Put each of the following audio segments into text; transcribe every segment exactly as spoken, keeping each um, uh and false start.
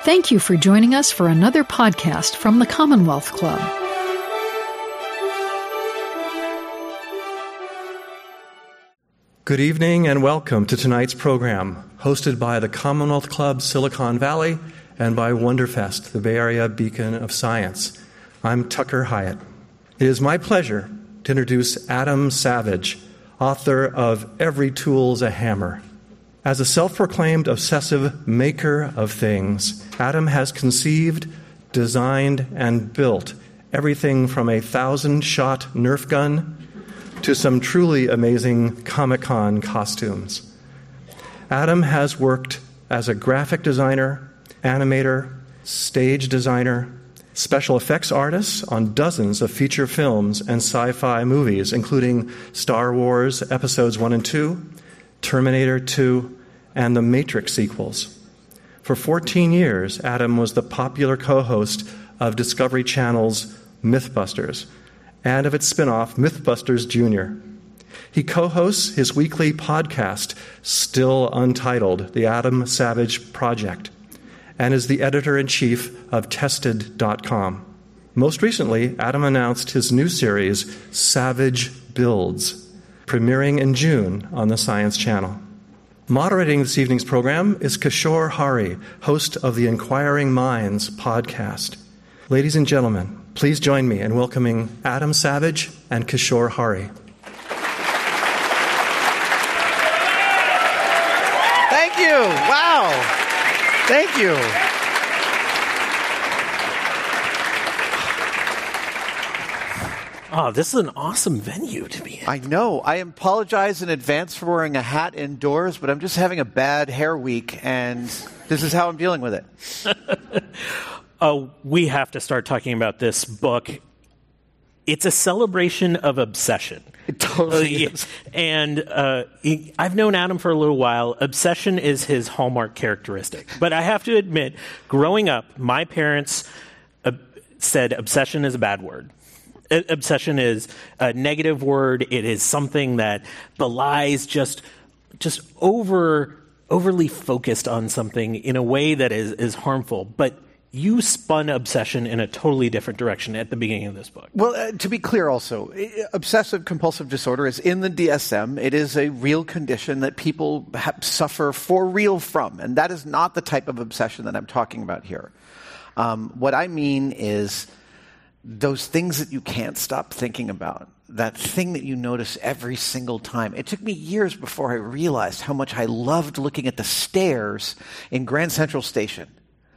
Thank you for joining us for another podcast from the Commonwealth Club. Good evening and welcome to tonight's program, hosted by the Commonwealth Club Silicon Valley and by Wonderfest, the Bay Area beacon of science. I'm Tucker Hyatt. It is my pleasure to introduce Adam Savage, author of Every Tool's a Hammer. As a self-proclaimed obsessive maker of things, Adam has conceived, designed, and built everything from a thousand-shot Nerf gun to some truly amazing Comic-Con costumes. Adam has worked as a graphic designer, animator, stage designer, special effects artist on dozens of feature films and sci-fi movies, including Star Wars Episodes one and two, Terminator two, and the Matrix sequels. For fourteen years, Adam was the popular co-host of Discovery Channel's Mythbusters and of its spin-off, Mythbusters Junior He co-hosts his weekly podcast, still untitled, The Adam Savage Project, and is the editor-in-chief of Tested dot com. Most recently, Adam announced his new series, Savage Builds, premiering in June on the Science Channel. Moderating this evening's program is Kishore Hari, host of the Inquiring Minds podcast. Ladies and gentlemen, please join me in welcoming Adam Savage and Kishore Hari. Thank you. Wow. Thank you. Oh, this is an awesome venue to be in. I know. I apologize in advance for wearing a hat indoors, but I'm just having a bad hair week, and this is how I'm dealing with it. Oh, we have to start talking about this book. It's a celebration of obsession. It totally is. And uh, he, I've known Adam for a little while. Obsession is his hallmark characteristic. But I have to admit, growing up, my parents uh, said obsession is a bad word. Obsession is a negative word. It is something that belies just just over overly focused on something in a way that is, is harmful. But you spun obsession in a totally different direction at the beginning of this book. Well, uh, to be clear also, obsessive-compulsive disorder is in the D S M. It is a real condition that people ha- suffer for real from, and that is not the type of obsession that I'm talking about here. Um, what I mean is those things that you can't stop thinking about, that thing that you notice every single time. It took me years before I realized how much I loved looking at the stairs in Grand Central Station.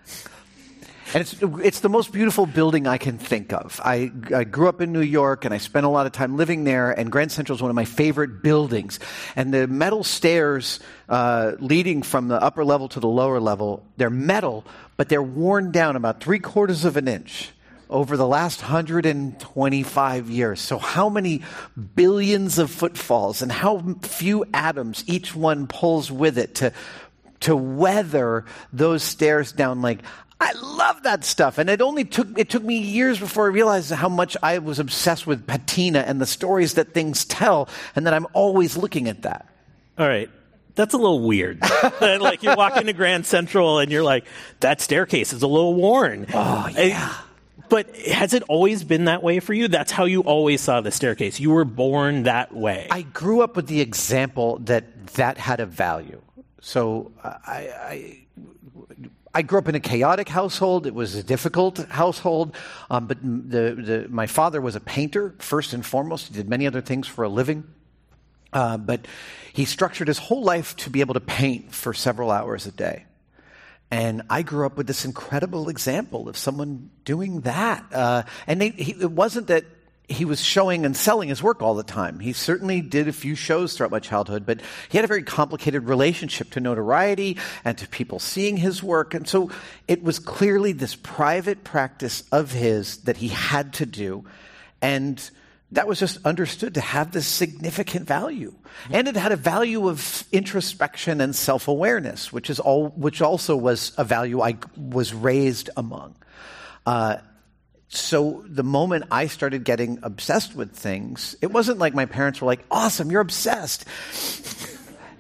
And it's it's the most beautiful building I can think of. I, I grew up in New York, and I spent a lot of time living there, and Grand Central is one of my favorite buildings. And the metal stairs uh, leading from the upper level to the lower level, they're metal, but they're worn down about three quarters of an inch over the last one hundred twenty-five years. So how many billions of footfalls and how few atoms each one pulls with it to to weather those stairs down. Like, I love that stuff. And it only took it took me years before I realized how much I was obsessed with patina and the stories that things tell, and that I'm always looking at that. All right. That's a little weird. Like, you walk into Grand Central and you're like, that staircase is a little worn. Oh, yeah. I, But has it always been that way for you? That's how you always saw the staircase. You were born that way. I grew up with the example that that had a value. So I, I, I grew up in a chaotic household. It was a difficult household. Um, but the, the, my father was a painter, first and foremost. He did many other things for a living. Uh, but he structured his whole life to be able to paint for several hours a day. And I grew up with this incredible example of someone doing that. Uh, and they, he, it wasn't that he was showing and selling his work all the time. He certainly did a few shows throughout my childhood, but he had a very complicated relationship to notoriety and to people seeing his work. And so it was clearly this private practice of his that he had to do. And that was just understood to have this significant value. And it had a value of introspection and self-awareness, which is all, which also was a value I was raised among. Uh, so the moment I started getting obsessed with things, it wasn't like my parents were like, awesome, you're obsessed.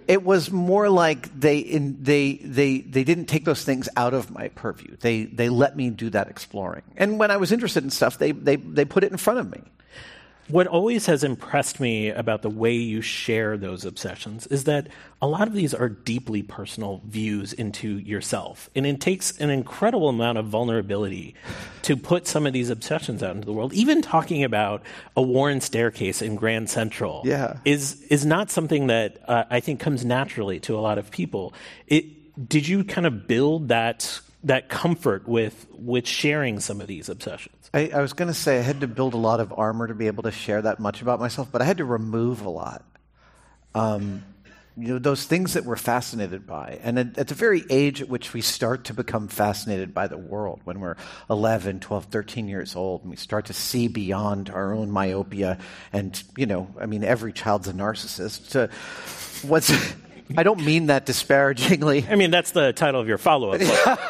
It was more like they in, they they they didn't take those things out of my purview. They they let me do that exploring. And when I was interested in stuff, they they they put it in front of me. What always has impressed me about the way you share those obsessions is that a lot of these are deeply personal views into yourself. And it takes an incredible amount of vulnerability to put some of these obsessions out into the world. Even talking about a Warren staircase in Grand Central yeah. is is not something that uh, I think comes naturally to a lot of people. It, did you kind of build that that comfort with with sharing some of these obsessions? I, I was going to say I had to build a lot of armor to be able to share that much about myself, but I had to remove a lot. Um, you know, those things that we're fascinated by. And at, at the very age at which we start to become fascinated by the world, when we're eleven, twelve, thirteen years old, and we start to see beyond our own myopia, and, you know, I mean, every child's a narcissist. So what's... I don't mean that disparagingly. I mean, that's the title of your follow-up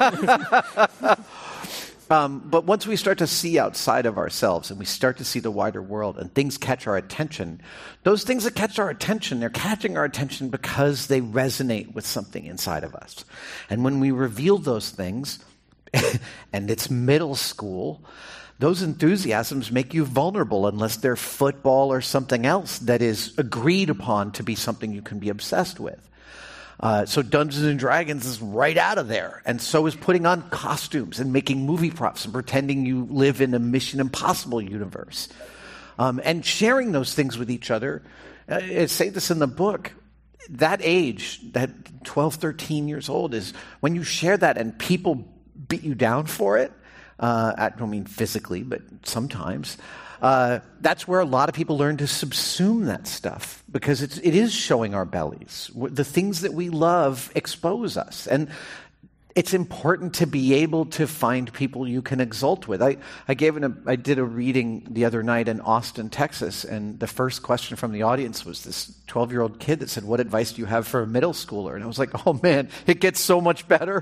book. Um, but once we start to see outside of ourselves and we start to see the wider world and things catch our attention, those things that catch our attention, they're catching our attention because they resonate with something inside of us. And when we reveal those things, and it's middle school, those enthusiasms make you vulnerable unless they're football or something else that is agreed upon to be something you can be obsessed with. Uh, so Dungeons and Dragons is right out of there. And so is putting on costumes and making movie props and pretending you live in a Mission Impossible universe. Um, and sharing those things with each other. Uh, I say this in the book. That age, that twelve, thirteen years old, is when you share that and people beat you down for it. Uh, I don't mean physically, but sometimes. Uh, that's where a lot of people learn to subsume that stuff because it's, it is showing our bellies. The things that we love expose us. And it's important to be able to find people you can exult with. I, I gave an, a, I did a reading the other night in Austin, Texas, and the first question from the audience was this twelve-year-old kid that said, "What advice do you have for a middle schooler?" And I was like, oh man, it gets so much better.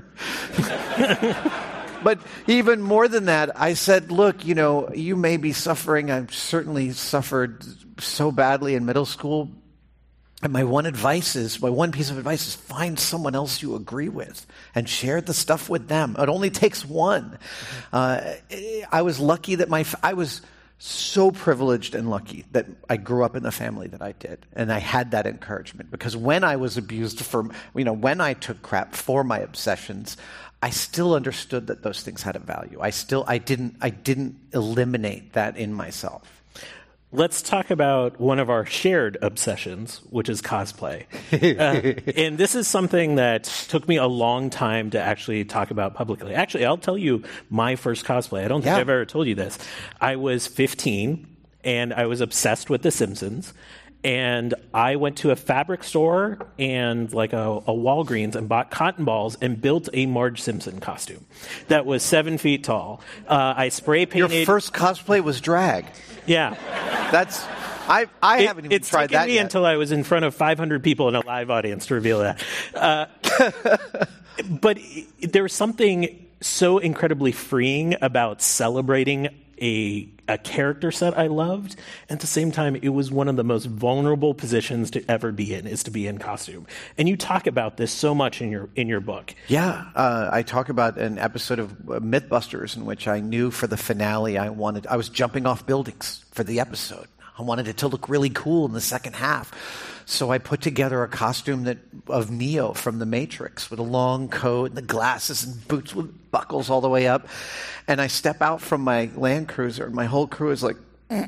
But even more than that, I said, look, you know, you may be suffering. I've certainly suffered so badly in middle school. And my one advice is, my one piece of advice is find someone else you agree with and share the stuff with them. It only takes one. Uh, I was lucky that my, I was so privileged and lucky that I grew up in the family that I did. And I had that encouragement because when I was abused for, you know, when I took crap for my obsessions, I still understood that those things had a value. I still, I didn't, I didn't eliminate that in myself. Let's talk about one of our shared obsessions, which is cosplay. uh, and this is something that took me a long time to actually talk about publicly. Actually, I'll tell you my first cosplay. I don't think yeah. I've ever told you this. I was fifteen, and I was obsessed with The Simpsons. And I went to a fabric store and like a, a Walgreens and bought cotton balls and built a Marge Simpson costume that was seven feet tall. Uh, I spray painted. Your first cosplay was drag. Yeah, that's. I I it, haven't even it's tried taken that me yet. until I was in front of five hundred people in a live audience to reveal that. Uh, but there was something so incredibly freeing about celebrating a a character set I loved. At the same time, it was one of the most vulnerable positions to ever be in, is to be in costume. And you talk about this so much in your in your book. Yeah, uh, I talk about an episode of Mythbusters in which I knew for the finale I wanted, I was jumping off buildings for the episode. I wanted it to look really cool in the second half. So I put together a costume that of Neo from The Matrix with a long coat and the glasses and boots with buckles all the way up. And I step out from my Land Cruiser and my whole crew is like,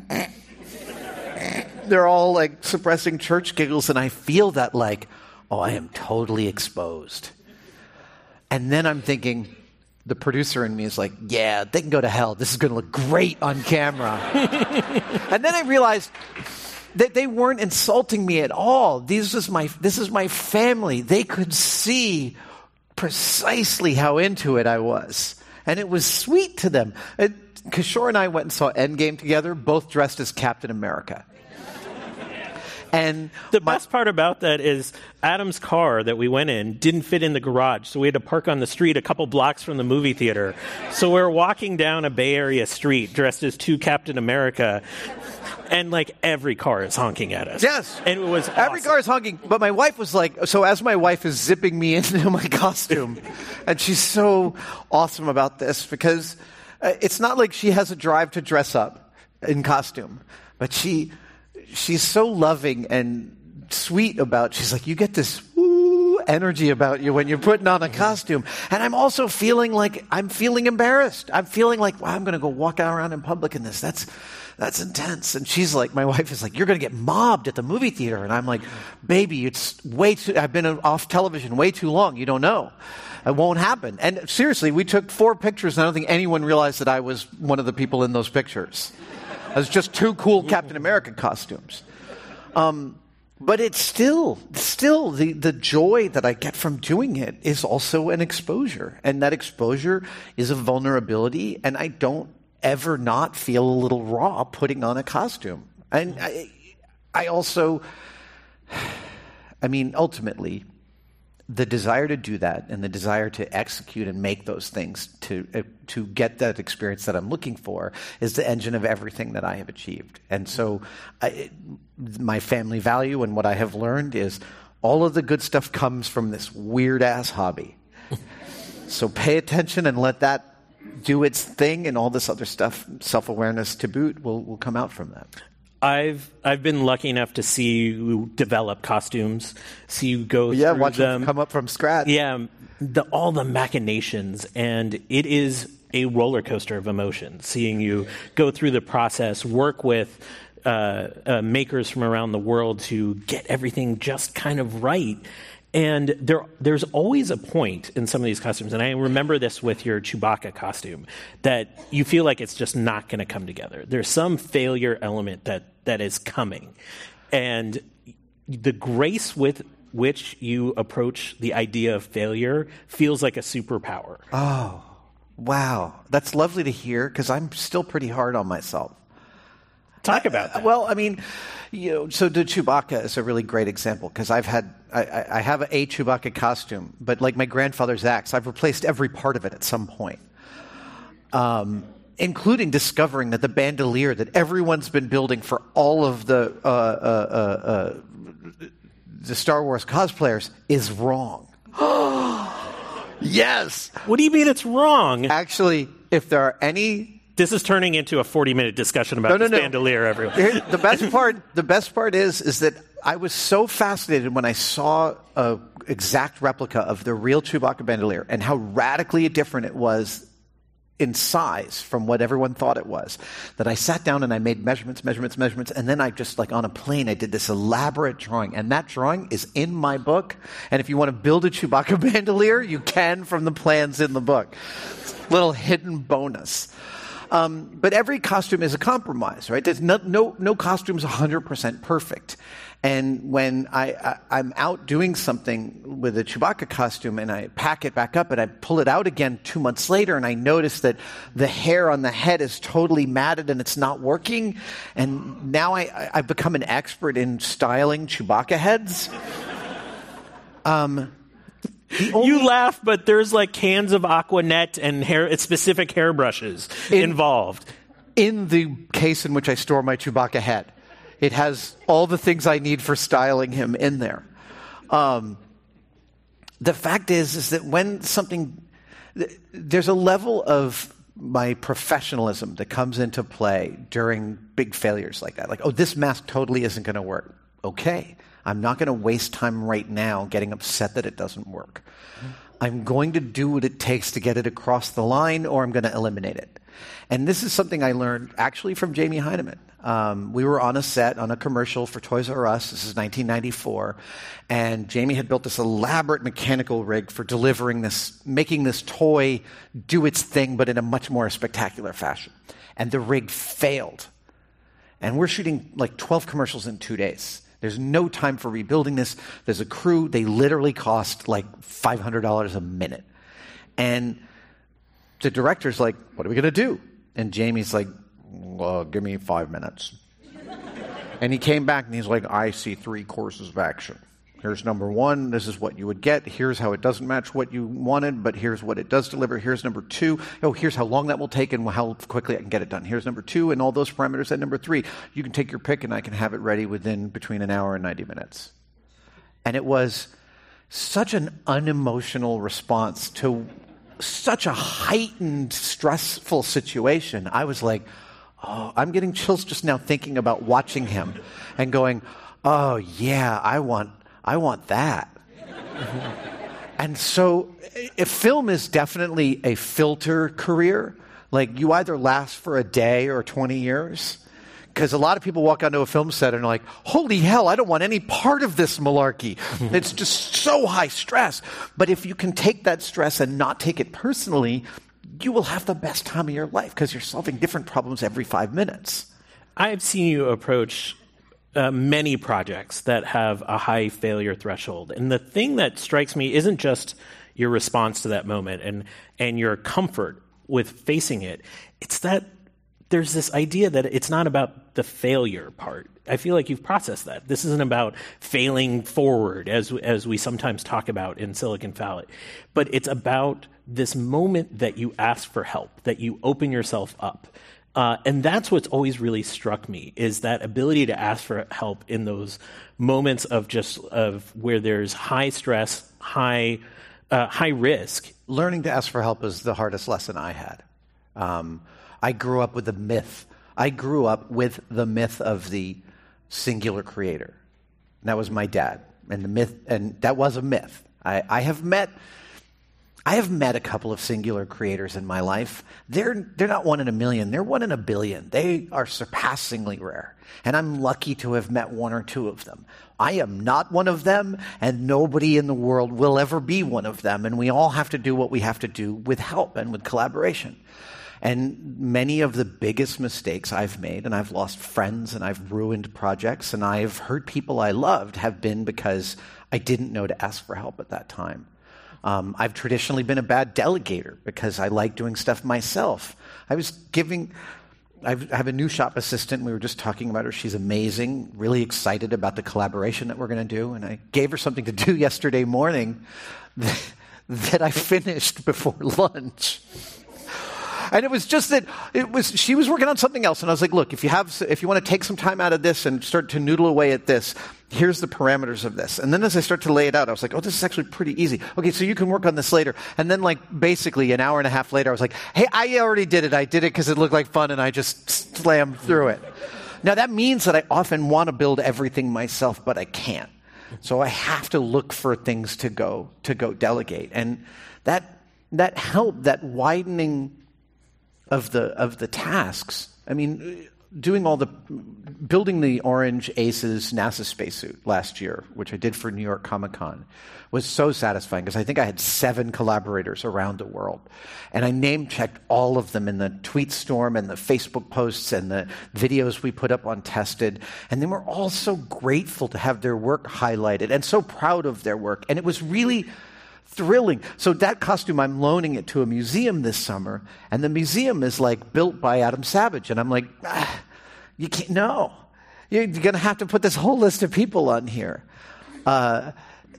they're all like suppressing church giggles. And I feel that like, oh, I am totally exposed. And then I'm thinking, the producer in me is like, yeah, they can go to hell. This is going to look great on camera. And then I realized that they weren't insulting me at all. This is my, this is my family. They could see precisely how into it I was. And it was sweet to them. It, Kishore and I went and saw Endgame together, both dressed as Captain America. And the my, best part about that is Adam's car that we went in didn't fit in the garage, so we had to park on the street a couple blocks from the movie theater. So we're walking down a Bay Area street dressed as two Captain America, and like every car is honking at us. Yes. And it was awesome. Every car is honking. But my wife was like, so as my wife is zipping me into my costume, and she's so awesome about this because uh, it's not like she has a drive to dress up in costume, but she she's so loving and sweet about, she's like, you get this woo energy about you when you're putting on a costume. And I'm also feeling like, I'm feeling embarrassed. I'm feeling like, wow, I'm going to go walk around in public in this. That's, that's intense. And she's like, my wife is like, you're going to get mobbed at the movie theater. And I'm like, baby, it's way too, I've been off television way too long. You don't know. It won't happen. And seriously, we took four pictures and I don't think anyone realized that I was one of the people in those pictures. It was just two cool Captain America costumes. Um, but it's still, still the, the joy that I get from doing it is also an exposure. And that exposure is a vulnerability. And I don't ever not feel a little raw putting on a costume. And I, I also, I mean, ultimately, the desire to do that and the desire to execute and make those things to uh, to get that experience that I'm looking for is the engine of everything that I have achieved. And so I, it, my family value and what I have learned is all of the good stuff comes from this weird-ass hobby. So pay attention and let that do its thing, and all this other stuff, self-awareness to boot, will, will come out from that. I've I've been lucky enough to see you develop costumes, see you go yeah, through watch them. them come up from scratch. Yeah, the, all the machinations, and it is a roller coaster of emotions. Seeing you go through the process, work with uh, uh, makers from around the world to get everything just kind of right. And there, there's always a point in some of these costumes, and I remember this with your Chewbacca costume, that you feel like it's just not going to come together. There's some failure element that, that is coming. And the grace with which you approach the idea of failure feels like a superpower. Oh, wow. That's lovely to hear, because I'm still pretty hard on myself. Talk about that. Well, I mean, you know, so the Chewbacca is a really great example, because I've had, I, I have a Chewbacca costume, but like my grandfather's axe, I've replaced every part of it at some point, um, including discovering that the bandolier that everyone's been building for all of the uh, uh, uh, uh, the Star Wars cosplayers is wrong. Yes. What do you mean it's wrong? Actually, if there are any. This is turning into a forty-minute discussion about no, no, this no. bandolier, everyone. Here, the best part, the best part is, is that I was so fascinated when I saw an exact replica of the real Chewbacca bandolier and how radically different it was in size from what everyone thought it was, that I sat down and I made measurements, measurements, measurements, and then I just, like on a plane, I did this elaborate drawing, and that drawing is in my book. And if you want to build a Chewbacca bandolier, you can from the plans in the book. Little hidden bonus. Um, but every costume is a compromise, right? There's no no, no costume is one hundred percent perfect. And when I, I, I'm out doing something with a Chewbacca costume and I pack it back up and I pull it out again two months later and I notice that the hair on the head is totally matted and it's not working, and now I, I, I've become an expert in styling Chewbacca heads. Um... Only, you laugh, but there's like cans of Aquanet and hair, specific hairbrushes in, involved. In the case in which I store my Chewbacca head, it has all the things I need for styling him in there. Um, the fact is, is that when something, there's a level of my professionalism that comes into play during big failures like that. Like, oh, this mask totally isn't going to work. Okay. I'm not going to waste time right now getting upset that it doesn't work. I'm going to do what it takes to get it across the line, or I'm going to eliminate it. And this is something I learned actually from Jamie Heineman. Um, we were on a set on a commercial for Toys R Us. This is nineteen ninety-four. And Jamie had built this elaborate mechanical rig for delivering this, making this toy do its thing, but in a much more spectacular fashion. And the rig failed. And we're shooting like twelve commercials in two days. There's no time for rebuilding this. There's a crew. They literally cost like five hundred dollars a minute. And the director's like, what are we going to do? And Jamie's like, well, give me five minutes. And he came back and he's like, I see three courses of action. Here's number one. This is what you would get. Here's how it doesn't match what you wanted, but here's what it does deliver. Here's number two. Oh, here's how long that will take and how quickly I can get it done. Here's number two and all those parameters. And number three, you can take your pick and I can have it ready within between an hour and ninety minutes. And it was such an unemotional response to such a heightened, stressful situation. I was like, oh, I'm getting chills just now thinking about watching him and going, oh, yeah, I want I want that. And so if film is definitely a filter career. Like, you either last for a day or twenty years. Because a lot of people walk onto a film set and are like, holy hell, I don't want any part of this malarkey. It's just so high stress. But if you can take that stress and not take it personally, you will have the best time of your life because you're solving different problems every five minutes. I've seen you approach uh, many projects that have a high failure threshold. And the thing that strikes me isn't just your response to that moment and, and your comfort with facing it. It's that there's this idea that it's not about the failure part. I feel like you've processed that. This isn't about failing forward, as as we sometimes talk about in Silicon Valley. But it's about this moment that you ask for help, that you open yourself up. Uh, and that's what's always really struck me, is that ability to ask for help in those moments of just of where there's high stress, high uh, high risk. Learning to ask for help is the hardest lesson I had. Um, I grew up with the myth. I grew up with the myth of the singular creator. And that was my dad. And the myth, and that was a myth. I, I have met I have met a couple of singular creators in my life. They're they're not one in a million, they're one in a billion. They are surpassingly rare. And I'm lucky to have met one or two of them. I am not one of them, and nobody in the world will ever be one of them. And we all have to do what we have to do with help and with collaboration. And many of the biggest mistakes I've made, and I've lost friends, and I've ruined projects, and I've hurt people I loved, have been because I didn't know to ask for help at that time. Um, I've traditionally been a bad delegator because I like doing stuff myself. I was giving... I've, I have a new shop assistant. We were just talking about her. She's amazing, really excited about the collaboration that we're going to do. And I gave her something to do yesterday morning that, that I finished before lunch. And it was just that it was she was working on something else, and I was like, "Look, if you have, if you want to take some time out of this and start to noodle away at this, here's the parameters of this." And then as I start to lay it out, I was like, "Oh, this is actually pretty easy. Okay, so you can work on this later." And then, like, basically an hour and a half later, I was like, "Hey, I already did it. I did it because it looked like fun, and I just slammed through it." Now that means that I often want to build everything myself, but I can't. So I have to look for things to go to go delegate, and that that help, that widening of the of the tasks. I mean, doing all the building the Orange Aces NASA spacesuit last year, which I did for New York Comic Con, was so satisfying because I think I had seven collaborators around the world, and I name checked all of them in the tweet storm and the Facebook posts and the videos we put up on Tested, and they were all so grateful to have their work highlighted and so proud of their work, and it was really thrilling. So that costume, I'm loaning it to a museum this summer, and the museum is like built by Adam Savage, and I'm like, ah, you can't, no. You're going to have to put this whole list of people on here. Uh,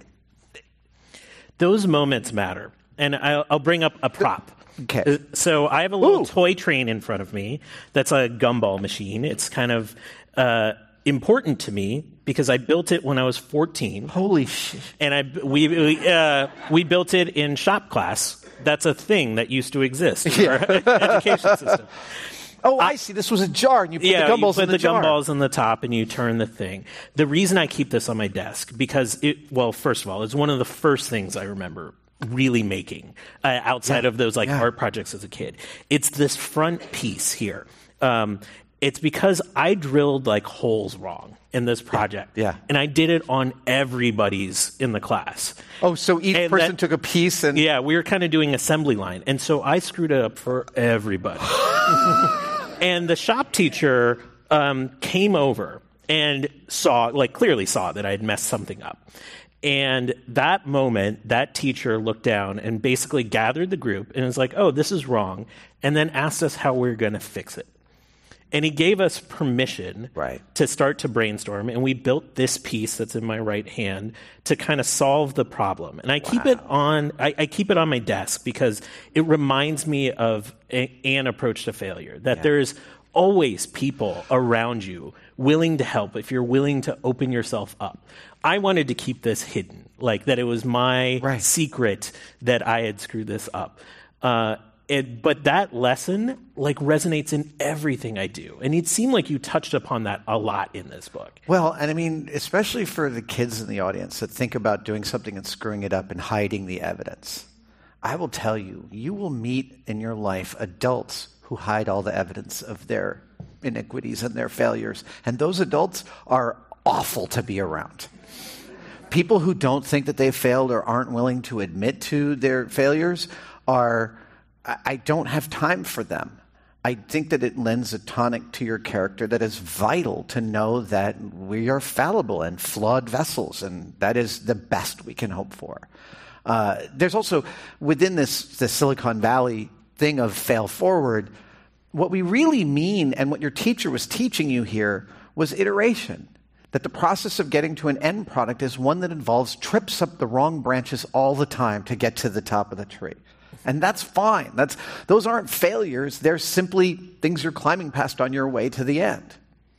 Those moments matter, and I'll, I'll bring up a prop. Okay. So I have a little Ooh. toy train in front of me that's a gumball machine. It's kind of uh, important to me because I built it when I was fourteen. Holy shit. And I, we, we, uh, we built it in shop class. That's a thing that used to exist in Yeah. our education system. Oh, I see. This was a jar, and you put yeah, the gumballs you put in the, the jar. gumballs on the top, and you turn the thing. The reason I keep this on my desk, because it, well, first of all, it's one of the first things I remember really making uh, outside Yeah. of those like Yeah. art projects as a kid. It's this front piece here. Um, it's because I drilled like holes wrong in this project. Yeah. And I did it on everybody's in the class. Oh, so each And person that- took a piece and... Yeah, we were kind of doing assembly line. And so I screwed it up for everybody. And the shop teacher um, came over and saw, like clearly saw that I had messed something up. And that moment, that teacher looked down and basically gathered the group and was like, oh, this is wrong. And then asked us how we were going to fix it. And he gave us permission right. to start to brainstorm, and we built this piece that's in my right hand to kind of solve the problem. And I keep wow. it on I, I keep it on my desk because it reminds me of a, an approach to failure, that yeah. there's always people around you willing to help if you're willing to open yourself up. I wanted to keep this hidden, like that it was my right. secret that I had screwed this up. Uh, It, but that lesson like resonates in everything I do. And it seemed like you touched upon that a lot in this book. Well, and I mean, especially for the kids in the audience that think about doing something and screwing it up and hiding the evidence. I will tell you, you will meet in your life adults who hide all the evidence of their iniquities and their failures. And those adults are awful to be around. People who don't think that they've failed or aren't willing to admit to their failures are... I don't have time for them. I think that it lends a tonic to your character that is vital to know that we are fallible and flawed vessels, and that is the best we can hope for. Uh, there's also, within this the Silicon Valley thing of fail forward, what we really mean and what your teacher was teaching you here was iteration. That the process of getting to an end product is one that involves trips up the wrong branches all the time to get to the top of the tree. And that's fine. That's, those aren't failures. They're simply things you're climbing past on your way to the end.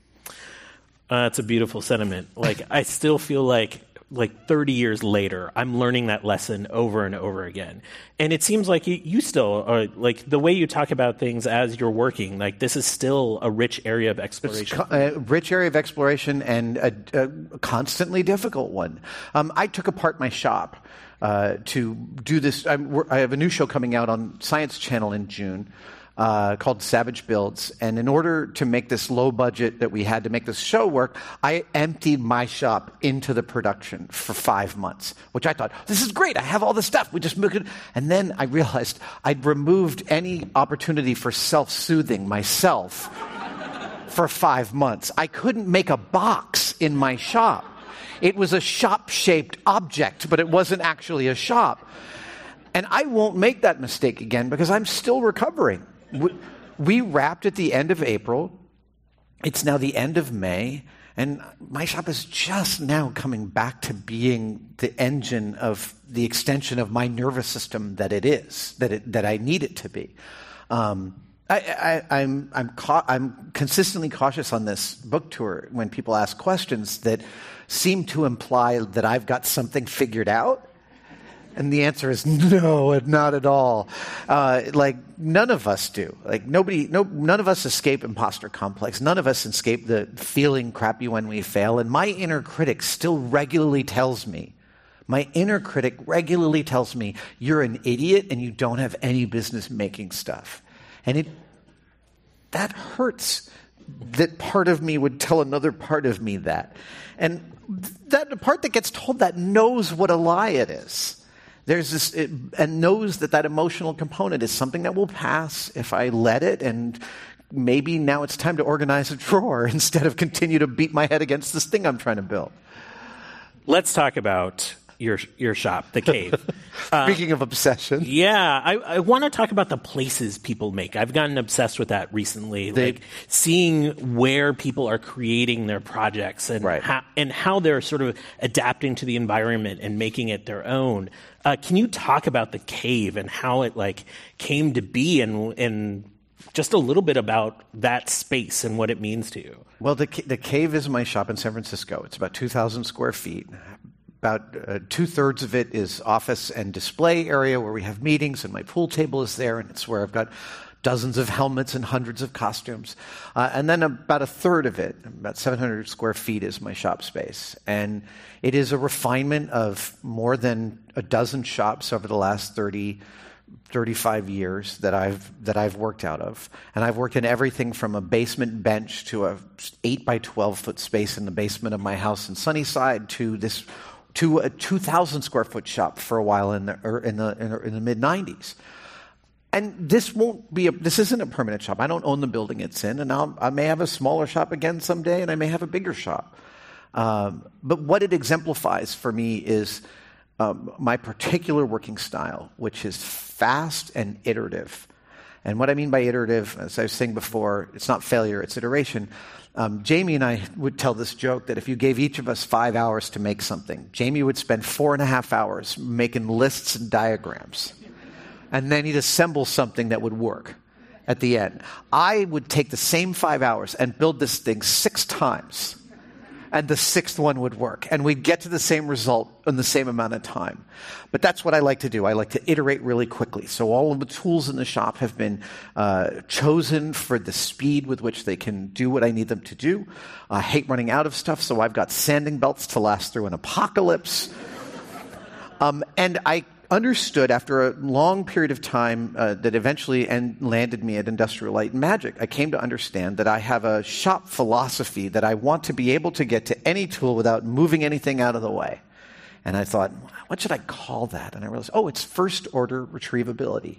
Uh, that's a beautiful sentiment. Like, I still feel like, like thirty years later, I'm learning that lesson over and over again. And it seems like you, you still are, like, the way you talk about things as you're working, like, this is still a rich area of exploration. It's a rich area of exploration and a, a constantly difficult one. Um, I took apart my shop. Uh, to do this, I'm, I have a new show coming out on Science Channel in June uh, called Savage Builds. And in order to make this low budget that we had to make this show work, I emptied my shop into the production for five months, which I thought, this is great. I have all this stuff. We just moved it. And then I realized I'd removed any opportunity for self-soothing myself for five months. I couldn't make a box in my shop. It was a shop-shaped object, but it wasn't actually a shop. And I won't make that mistake again because I'm still recovering. We, we wrapped at the end of April. It's now the end of May. And my shop is just now coming back to being the engine of the extension of my nervous system that it is, that it, that I need it to be. Um, I, I, I'm, I'm, ca- I'm consistently cautious on this book tour when people ask questions that seem to imply that I've got something figured out. And the answer is no, not at all. Uh, like, none of us do. Like, nobody, no, none of us escape imposter complex. None of us escape the feeling crappy when we fail. And my inner critic still regularly tells me, my inner critic regularly tells me, you're an idiot and you don't have any business making stuff. And it, that hurts that part of me would tell another part of me that. And that the part that gets told that knows what a lie it is. There's this, it, and knows that that emotional component is something that will pass if I let it, and maybe now it's time to organize a drawer instead of continue to beat my head against this thing I'm trying to build. Let's talk about your your shop, the cave. Speaking uh, of obsession. Yeah, I, I want to talk about the places people make. I've gotten obsessed with that recently, they, like seeing where people are creating their projects and, right. how, and how they're sort of adapting to the environment and making it their own. Uh, can you talk about the cave and how it like came to be and and just a little bit about that space and what it means to you? Well, the the cave is my shop in San Francisco. It's about two thousand square feet. About uh, two-thirds of it is office and display area where we have meetings, and my pool table is there, and it's where I've got dozens of helmets and hundreds of costumes. Uh, and then about a third of it, about seven hundred square feet, is my shop space. And it is a refinement of more than a dozen shops over the last thirty, thirty-five years that I've that I've worked out of. And I've worked in everything from a basement bench to a eight by twelve foot space in the basement of my house in Sunnyside to this to a two thousand square foot shop for a while in the in the in the, in the mid nineties. And this won't be a, this isn't a permanent shop. I don't own the building it's in, and I'll, I may have a smaller shop again someday, and I may have a bigger shop. Um, but what it exemplifies for me is um, my particular working style, which is fast and iterative. And what I mean by iterative, as I was saying before, it's not failure, it's iteration. Um, Jamie and I would tell this joke that if you gave each of us five hours to make something, Jamie would spend four and a half hours making lists and diagrams. And then he'd assemble something that would work at the end. I would take the same five hours and build this thing six times. And the sixth one would work. And we'd get to the same result in the same amount of time. But that's what I like to do. I like to iterate really quickly. So all of the tools in the shop have been uh, chosen for the speed with which they can do what I need them to do. I hate running out of stuff, so I've got sanding belts to last through an apocalypse. Um, and I understood after a long period of time uh, that eventually and landed me at Industrial Light and Magic, I came to understand that I have a shop philosophy that I want to be able to get to any tool without moving anything out of the way. And I thought, what should I call that? And I realized, oh, it's first order retrievability.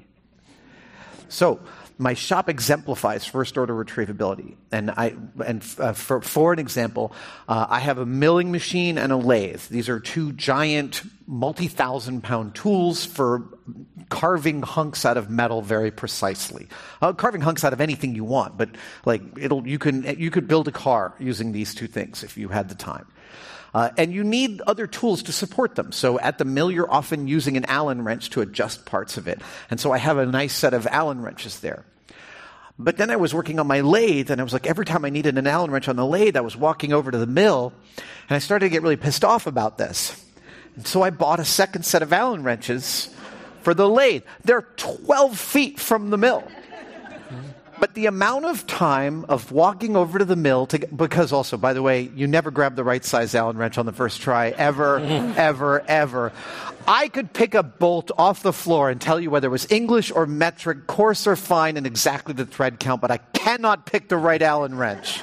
So my shop exemplifies first order retrievability. And I and uh, for, for an example, uh, I have a milling machine and a lathe. These are two giant multi-thousand pound tools for carving hunks out of metal very precisely. Uh, carving hunks out of anything you want, but like it'll you can you could build a car using these two things if you had the time. Uh, and you need other tools to support them. So at the mill, you're often using an Allen wrench to adjust parts of it. And so I have a nice set of Allen wrenches there. But then I was working on my lathe, and I was like, every time I needed an Allen wrench on the lathe, I was walking over to the mill, and I started to get really pissed off about this. And so I bought a second set of Allen wrenches for the lathe. They're twelve feet from the mill. But the amount of time of walking over to the mill, to, because also, by the way, you never grab the right size Allen wrench on the first try, ever, ever, ever. I could pick a bolt off the floor and tell you whether it was English or metric, coarse or fine, and exactly the thread count, but I cannot pick the right Allen wrench.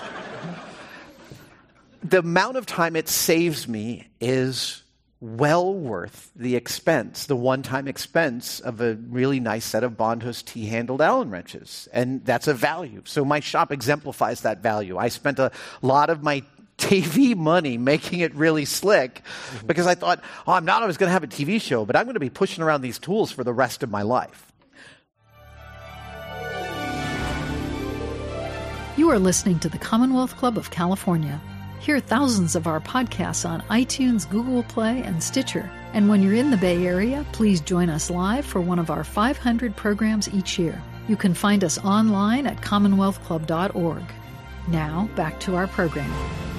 The amount of time it saves me is well worth the expense, the one-time expense of a really nice set of Bondhus T-handled Allen wrenches. And that's a value. So my shop exemplifies that value. I spent a lot of my T V money making it really slick because I thought, oh, I'm not always going to have a T V show, but I'm going to be pushing around these tools for the rest of my life. You are listening to the Commonwealth Club of California. Hear thousands of our podcasts on iTunes, Google Play, and Stitcher. And when you're in the Bay Area, please join us live for one of our five hundred programs each year. You can find us online at commonwealth club dot org. Now, back to our program.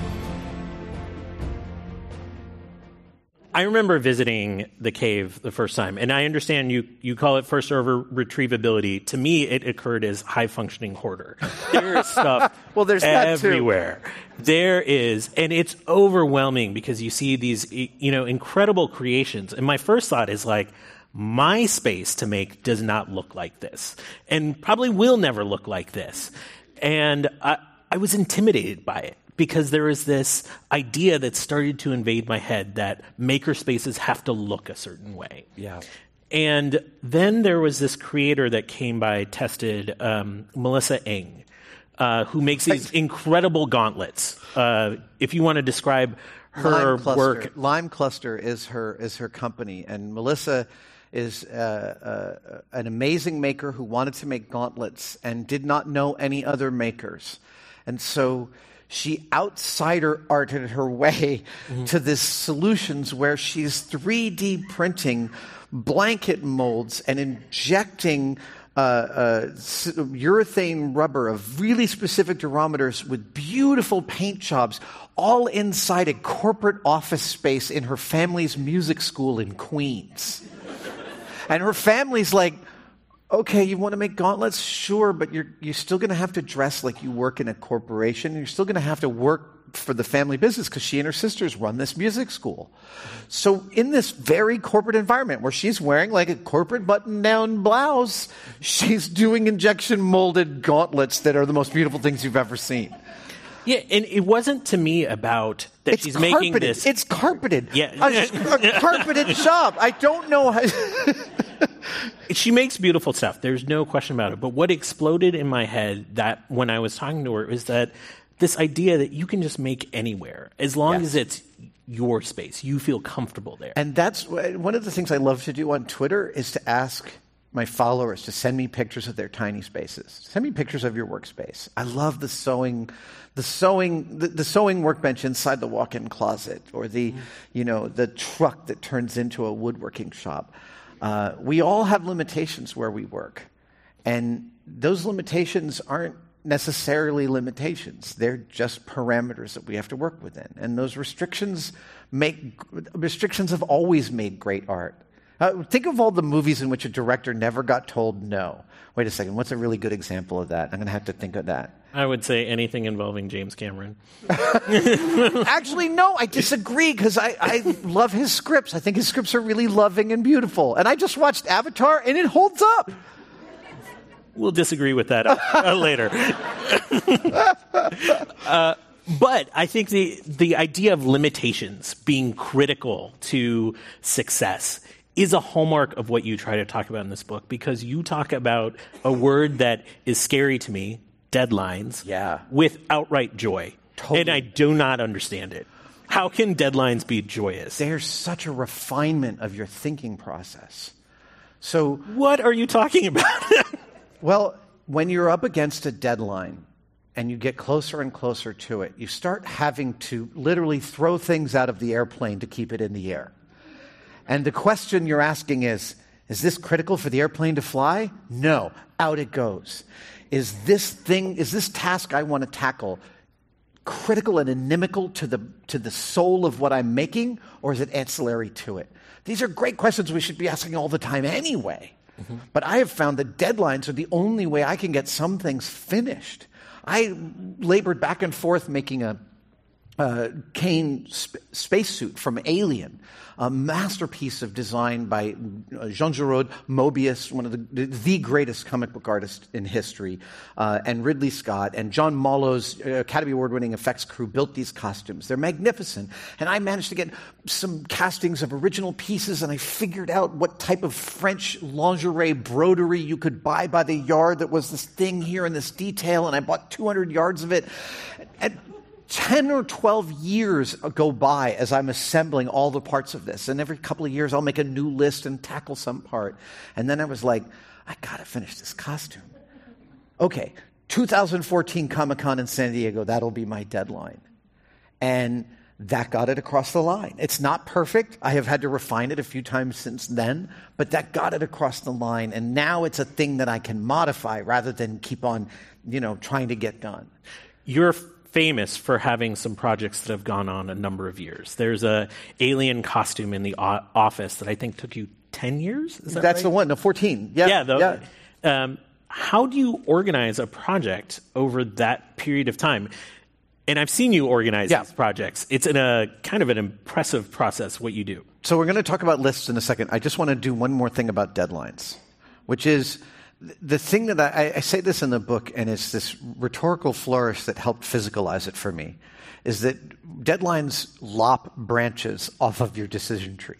I remember visiting the cave the first time, and I understand you, you call it first order retrievability. To me, it occurred as high-functioning hoarder. There is stuff well, there's everywhere. That too. There is, and it's overwhelming because you see these, you know, incredible creations. And my first thought is like, my space to make does not look like this, and probably will never look like this. And I, I was intimidated by it. Because there is this idea that started to invade my head that maker spaces have to look a certain way. Yeah. And then there was this creator that came by, tested, um, Melissa Ng, uh, who makes these incredible gauntlets. Uh, if you want to describe her Lime work. Lime Cluster is her is her company, and Melissa is uh, uh, an amazing maker who wanted to make gauntlets and did not know any other makers, and so she outsider arted her way mm-hmm. to this solutions where she's three D printing blanket molds and injecting uh, uh, urethane rubber of really specific durometers with beautiful paint jobs, all inside a corporate office space in her family's music school in Queens. And her family's like, okay, you want to make gauntlets? Sure, but you're you're still going to have to dress like you work in a corporation. You're still going to have to work for the family business because she and her sisters run this music school. So in this very corporate environment where she's wearing like a corporate button-down blouse, she's doing injection molded gauntlets that are the most beautiful things you've ever seen. Yeah, and it wasn't to me about that it's she's carpeted. making this. It's carpeted. Yeah. a, a carpeted shop. I don't know how... She makes beautiful stuff. There's no question about it. But what exploded in my head that when I was talking to her is that this idea that you can just make anywhere as long yes. as it's your space. You feel comfortable there. And that's one of the things I love to do on Twitter is to ask my followers to send me pictures of their tiny spaces. Send me pictures of your workspace. I love the sewing, the sewing, the, the sewing workbench inside the walk-in closet, or the, mm-hmm. you know, the truck that turns into a woodworking shop. Uh, we all have limitations where we work, and those limitations aren't necessarily limitations. They're just parameters that we have to work within, and those restrictions make restrictions have always made great art. Uh, think of all the movies in which a director never got told no. Wait a second, what's a really good example of that? I'm going to have to think of that. I would say anything involving James Cameron. Actually, no, I disagree, because I, I love his scripts. I think his scripts are really loving and beautiful. And I just watched Avatar, and it holds up. We'll disagree with that uh, later. uh, But I think the, the idea of limitations being critical to success is a hallmark of what you try to talk about in this book, because you talk about a word that is scary to me, deadlines, yeah. with outright joy. Totally. And I do not understand it. How can deadlines be joyous? There's such a refinement of your thinking process. So, what are you talking about? Well, when you're up against a deadline, and you get closer and closer to it, you start having to literally throw things out of the airplane to keep it in the air. And the question you're asking is, is this critical for the airplane to fly? No. Out it goes. Is this thing, is this task I want to tackle critical and inimical to the, to the soul of what I'm making, or is it ancillary to it? These are great questions we should be asking all the time anyway. Mm-hmm. But I have found that deadlines are the only way I can get some things finished. I labored back and forth making a uh, Kane sp- spacesuit from Alien, a masterpiece of design by uh, Jean Giraud, Mobius, one of the, the greatest comic book artists in history, uh, and Ridley Scott, and John Mollo's uh, Academy Award-winning effects crew built these costumes. They're magnificent. And I managed to get some castings of original pieces, and I figured out what type of French lingerie broderie you could buy by the yard that was this thing here and this detail, and I bought two hundred yards of it. And ten or twelve years go by as I'm assembling all the parts of this. And every couple of years, I'll make a new list and tackle some part. And then I was like, I got to finish this costume. Okay, two thousand fourteen Comic-Con in San Diego, that'll be my deadline. And that got it across the line. It's not perfect. I have had to refine it a few times since then, but that got it across the line. And now it's a thing that I can modify rather than keep on, you know, trying to get done. You're famous for having some projects that have gone on a number of years. There's a alien costume in the o- office that I think took you ten years? Is that That's right? the one, no, fourteen. Yeah. Yeah. The, yeah. Um, how do you organize a project over that period of time? And I've seen you organize yeah. these projects. It's in a kind of an impressive process, what you do. So we're going to talk about lists in a second. I just want to do one more thing about deadlines, which is the thing that I, I say this in the book, and it's this rhetorical flourish that helped physicalize it for me, is that deadlines lop branches off of your decision tree.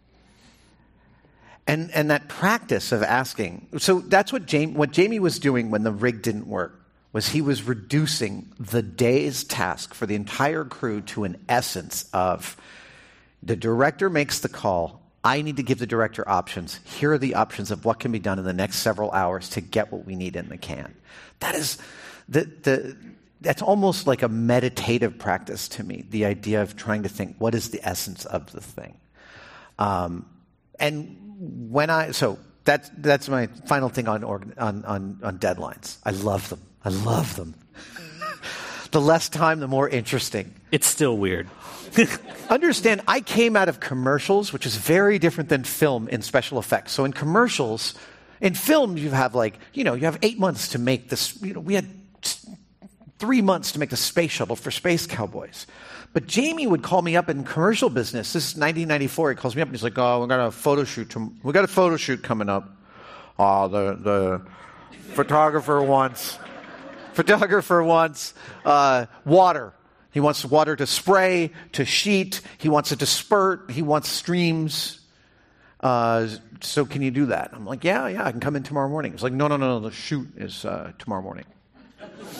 And and that practice of asking, so that's what Jamie, what Jamie was doing when the rig didn't work, was he was reducing the day's task for the entire crew to an essence of the director makes the call, I need to give the director options. Here are the options of what can be done in the next several hours to get what we need in the can. That is, the the that's almost like a meditative practice to me, the idea of trying to think, what is the essence of the thing? Um, and when I, so that's, that's my final thing on, organ, on, on, on deadlines. I love them. I love them. The less time, the more interesting. It's still weird. Understand, I came out of commercials, which is very different than film in special effects. So in commercials, in film, you have like, you know, you have eight months to make this, you know, we had three months to make the space shuttle for Space Cowboys. But Jamie would call me up in commercial business. This is nineteen ninety-four. He calls me up and he's like, oh, we got a photo shoot. To, we got a photo shoot coming up. Oh, the, the photographer wants, photographer wants uh, water. He wants water to spray, to sheet. He wants it to spurt. He wants streams. Uh, so can you do that? I'm like, yeah, yeah, I can come in tomorrow morning. He's like, no, no, no, no, the shoot is uh, tomorrow morning.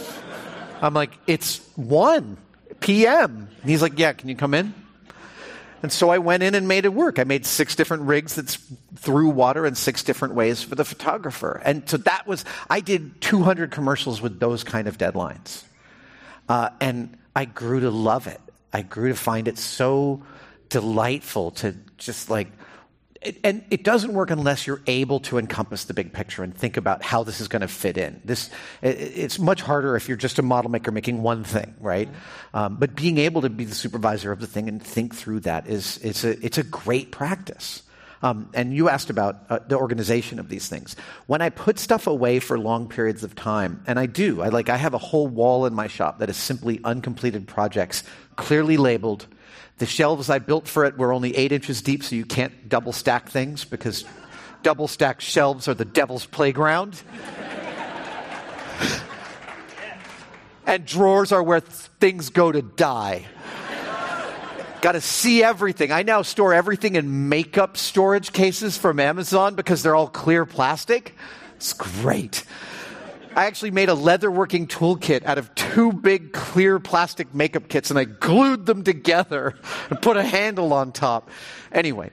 I'm like, it's one p.m. And he's like, yeah, can you come in? And so I went in and made it work. I made six different rigs that threw water in six different ways for the photographer. And so that was, I did two hundred commercials with those kind of deadlines. Uh, and I grew to love it. I grew to find it so delightful to just like, it, and it doesn't work unless you're able to encompass the big picture and think about how this is going to fit in. This, it, it's much harder if you're just a model maker making one thing, right? Mm-hmm. Um, but being able to be the supervisor of the thing and think through that is, it's a, it's a great practice. Um, and you asked about uh, the organization of these things. When I put stuff away for long periods of time, and I do, I like I have a whole wall in my shop that is simply uncompleted projects, clearly labeled. The shelves I built for it were only eight inches deep, so you can't double stack things because double stacked shelves are the devil's playground. And drawers are where th- things go to die. Got to see everything. I now store everything in makeup storage cases from Amazon because they're all clear plastic. It's great. I actually made a leather-working toolkit out of two big clear plastic makeup kits, and I glued them together and put a handle on top. Anyway,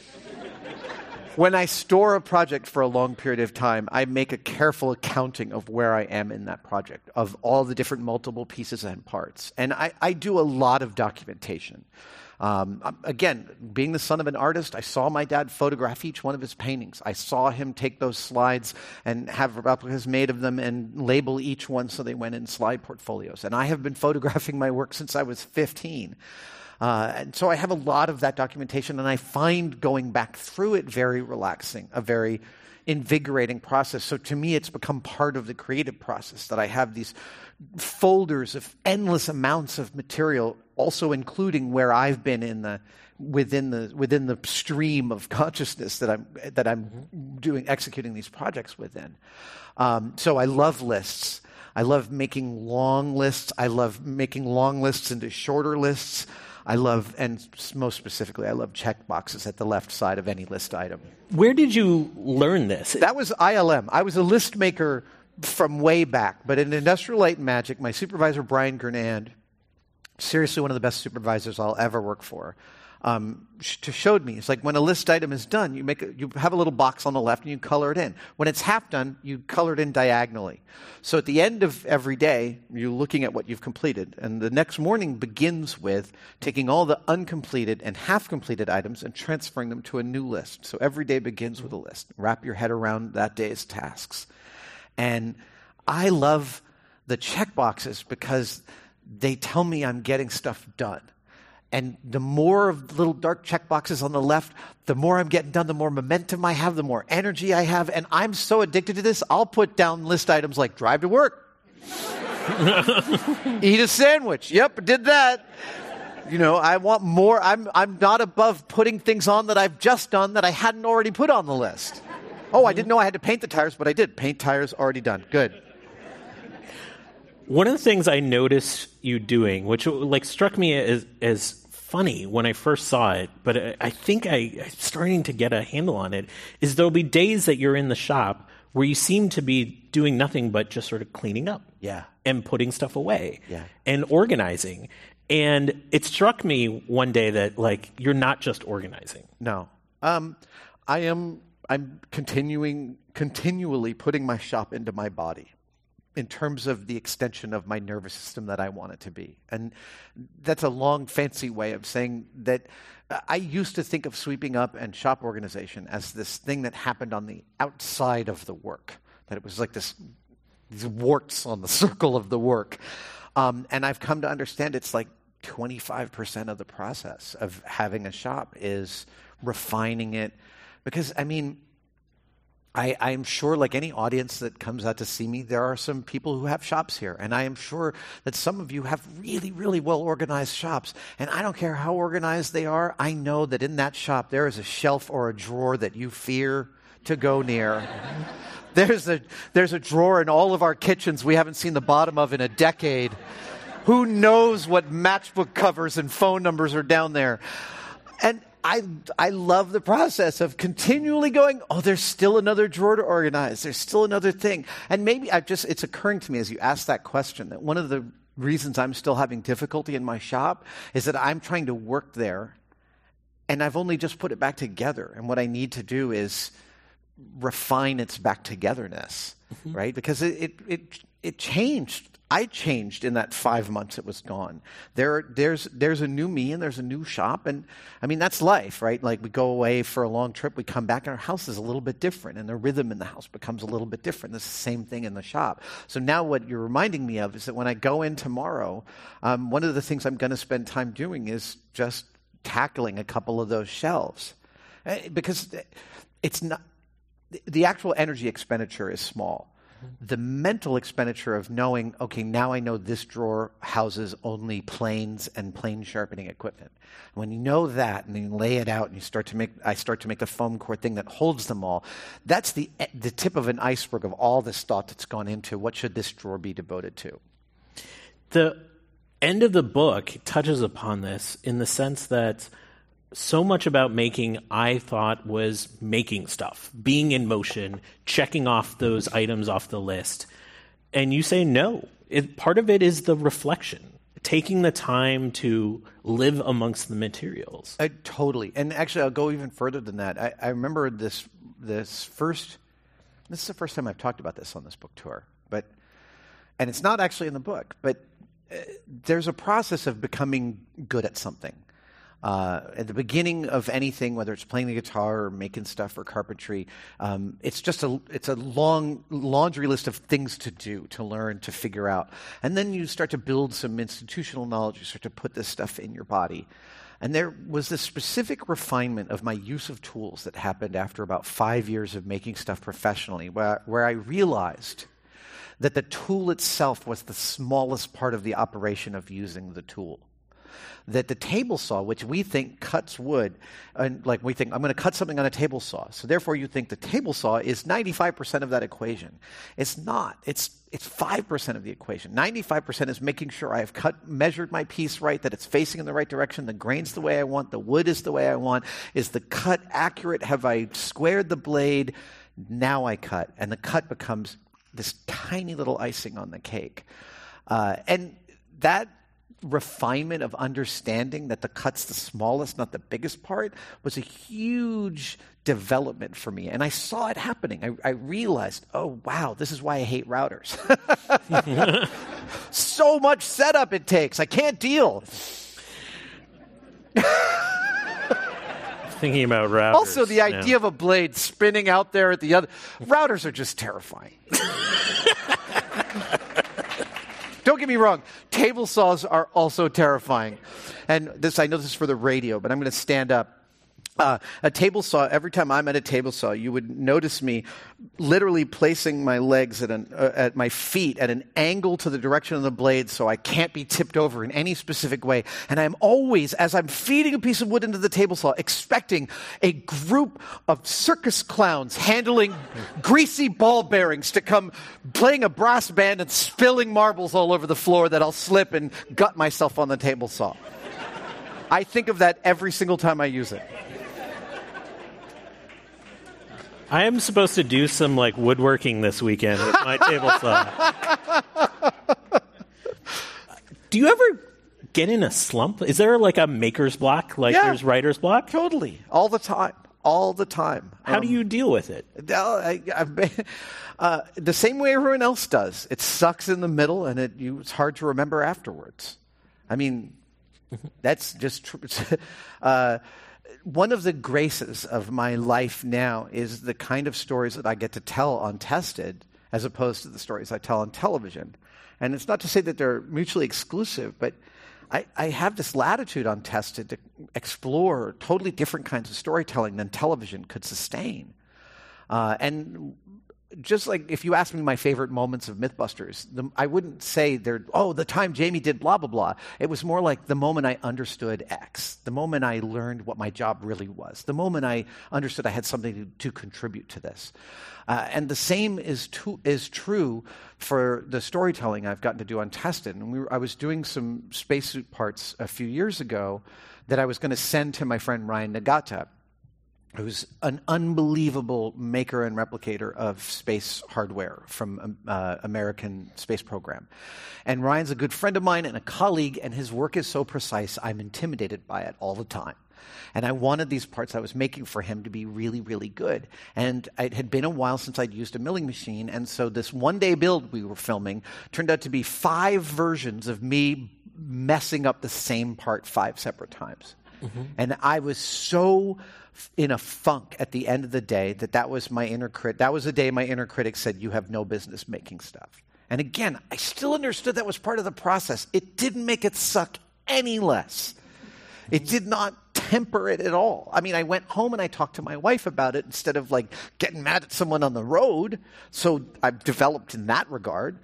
when I store a project for a long period of time, I make a careful accounting of where I am in that project, of all the different multiple pieces and parts. And I, I do a lot of documentation. Um, again, being the son of an artist, I saw my dad photograph each one of his paintings. I saw him take those slides and have replicas made of them and label each one so they went in slide portfolios. And I have been photographing my work since I was fifteen. Uh, and so I have a lot of that documentation, and I find going back through it very relaxing, a very invigorating process. So to me, it's become part of the creative process that I have these folders of endless amounts of material, also including where I've been in the within the within the stream of consciousness that I'm that I'm doing executing these projects within. Um, so I love lists. I love making long lists. I love making long lists into shorter lists. I love, and most specifically, I love check boxes at the left side of any list item. Where did you learn this? That was I L M. I was a list maker from way back, but in Industrial Light and Magic, my supervisor, Brian Gernand, seriously one of the best supervisors I'll ever work for, um, sh- showed me. It's like when a list item is done, you make a, you have a little box on the left and you color it in. When it's half done, you color it in diagonally. So at the end of every day, you're looking at what you've completed, and the next morning begins with taking all the uncompleted and half-completed items and transferring them to a new list. So every day begins with a list. Wrap your head around that day's tasks. And I love the checkboxes because they tell me I'm getting stuff done. And the more of little dark checkboxes on the left, the more I'm getting done, the more momentum I have, the more energy I have. And I'm so addicted to this, I'll put down list items like drive to work. Eat a sandwich. Yep, did that. You know, I want more. I'm, I'm not above putting things on that I've just done that I hadn't already put on the list. Oh, I didn't know I had to paint the tires, but I did. Paint tires, already done. Good. One of the things I noticed you doing, which like struck me as, as funny when I first saw it, but I, I think I, I'm starting to get a handle on it, is there'll be days that you're in the shop where you seem to be doing nothing but just sort of cleaning up. Yeah. And putting stuff away. Yeah. And organizing. And it struck me one day that, like, you're not just organizing. No. Um, I am... I'm continuing, continually putting my shop into my body in terms of the extension of my nervous system that I want it to be. And that's a long, fancy way of saying that I used to think of sweeping up and shop organization as this thing that happened on the outside of the work, that it was like this, these warts on the circle of the work. Um, and I've come to understand it's like twenty-five percent of the process of having a shop is refining it. Because, I mean, I, I'm sure like any audience that comes out to see me, there are some people who have shops here. And I am sure that some of you have really, really well-organized shops. And I don't care how organized they are. I know that in that shop there is a shelf or a drawer that you fear to go near. There's a, there's a drawer in all of our kitchens we haven't seen the bottom of in a decade. Who knows what matchbook covers and phone numbers are down there? And I I love the process of continually going, oh, there's still another drawer to organize. There's still another thing. And maybe I just it's occurring to me as you ask that question that one of the reasons I'm still having difficulty in my shop is that I'm trying to work there and I've only just put it back together. And what I need to do is refine its back togetherness, mm-hmm. right? Because it, it it it changed. I changed in that five months it was gone. There, there's there's a new me and there's a new shop, and I mean that's life, right? Like we go away for a long trip, we come back, and our house is a little bit different, and the rhythm in the house becomes a little bit different. It's the same thing in the shop. So now what you're reminding me of is that when I go in tomorrow, um, one of the things I'm going to spend time doing is just tackling a couple of those shelves, because it's not the actual energy expenditure is small. The mental expenditure of knowing, okay, now I know this drawer houses only planes and plane sharpening equipment. When you know that and you lay it out and you start to make, I start to make the foam core thing that holds them all, that's the the tip of an iceberg of all this thought that's gone into what should this drawer be devoted to. The end of the book touches upon this in the sense that so much about making, I thought, was making stuff, being in motion, checking off those items off the list. And you say no. It, part of it is the reflection, taking the time to live amongst the materials. I, totally. And actually, I'll go even further than that. I, I remember this this first, this is the first time I've talked about this on this book tour. But, and it's not actually in the book, but uh, there's a process of becoming good at something. Uh, at the beginning of anything, whether it's playing the guitar or making stuff or carpentry, um, it's just a it's a long laundry list of things to do, to learn, to figure out. And then you start to build some institutional knowledge. You start to put this stuff in your body. And there was this specific refinement of my use of tools that happened after about five years of making stuff professionally, where, where I realized that the tool itself was the smallest part of the operation of using the tool. That the table saw, which we think cuts wood, and like we think, I'm going to cut something on a table saw. So therefore you think the table saw is ninety-five percent of that equation. It's not. It's it's five percent of the equation. ninety-five percent is making sure I have cut, measured my piece right, that it's facing in the right direction, the grain's the way I want, the wood is the way I want. Is the cut accurate? Have I squared the blade? Now I cut. And the cut becomes this tiny little icing on the cake. Uh, and that refinement of understanding that the cut's the smallest, not the biggest part, was a huge development for me. And I saw it happening. I, I realized, oh, wow, this is why I hate routers. So much setup it takes. I can't deal. Thinking about routers. Also, the idea yeah. of a blade spinning out there at the other... Routers are just terrifying. Don't get me wrong, table saws are also terrifying. And this, I know this is for the radio, but I'm going to stand up. Uh, a table saw, every time I'm at a table saw, you would notice me literally placing my legs at, an, uh, at my feet at an angle to the direction of the blade so I can't be tipped over in any specific way. And I'm always, as I'm feeding a piece of wood into the table saw, expecting a group of circus clowns handling greasy ball bearings to come playing a brass band and spilling marbles all over the floor that I'll slip and gut myself on the table saw. I think of that every single time I use it. I am supposed to do some like woodworking this weekend with my table saw. Do you ever get in a slump? Is there like a maker's block, like yeah, there's writer's block? Totally, all the time, all the time. How um, do you deal with it? I, I've been, uh, the same way everyone else does. It sucks in the middle, and it you, it's hard to remember afterwards. I mean, that's just true. uh, One of the graces of my life now is the kind of stories that I get to tell on Tested as opposed to the stories I tell on television. And it's not to say that they're mutually exclusive, but I, I have this latitude on Tested to explore totally different kinds of storytelling than television could sustain. Uh, and just like if you ask me my favorite moments of Mythbusters, the, I wouldn't say they're, oh, the time Jamie did blah, blah, blah. It was more like the moment I understood X, the moment I learned what my job really was, the moment I understood I had something to, to contribute to this. Uh, and the same is, to, is true for the storytelling I've gotten to do on Tested. And we were, I was doing some spacesuit parts a few years ago that I was going to send to my friend Ryan Nagata, who's an unbelievable maker and replicator of space hardware from uh, American space program. And Ryan's a good friend of mine and a colleague, and his work is so precise, I'm intimidated by it all the time. And I wanted these parts I was making for him to be really, really good. And it had been a while since I'd used a milling machine, and so this one-day build we were filming turned out to be five versions of me messing up the same part five separate times. Mm-hmm. And I was so in a funk at the end of the day that that was my inner critic. That was the day my inner critic said, "You have no business making stuff." And again, I still understood that was part of the process. It didn't make it suck any less. It did not temper it at all. I mean, I went home and I talked to my wife about it instead of like getting mad at someone on the road. So I've developed in that regard.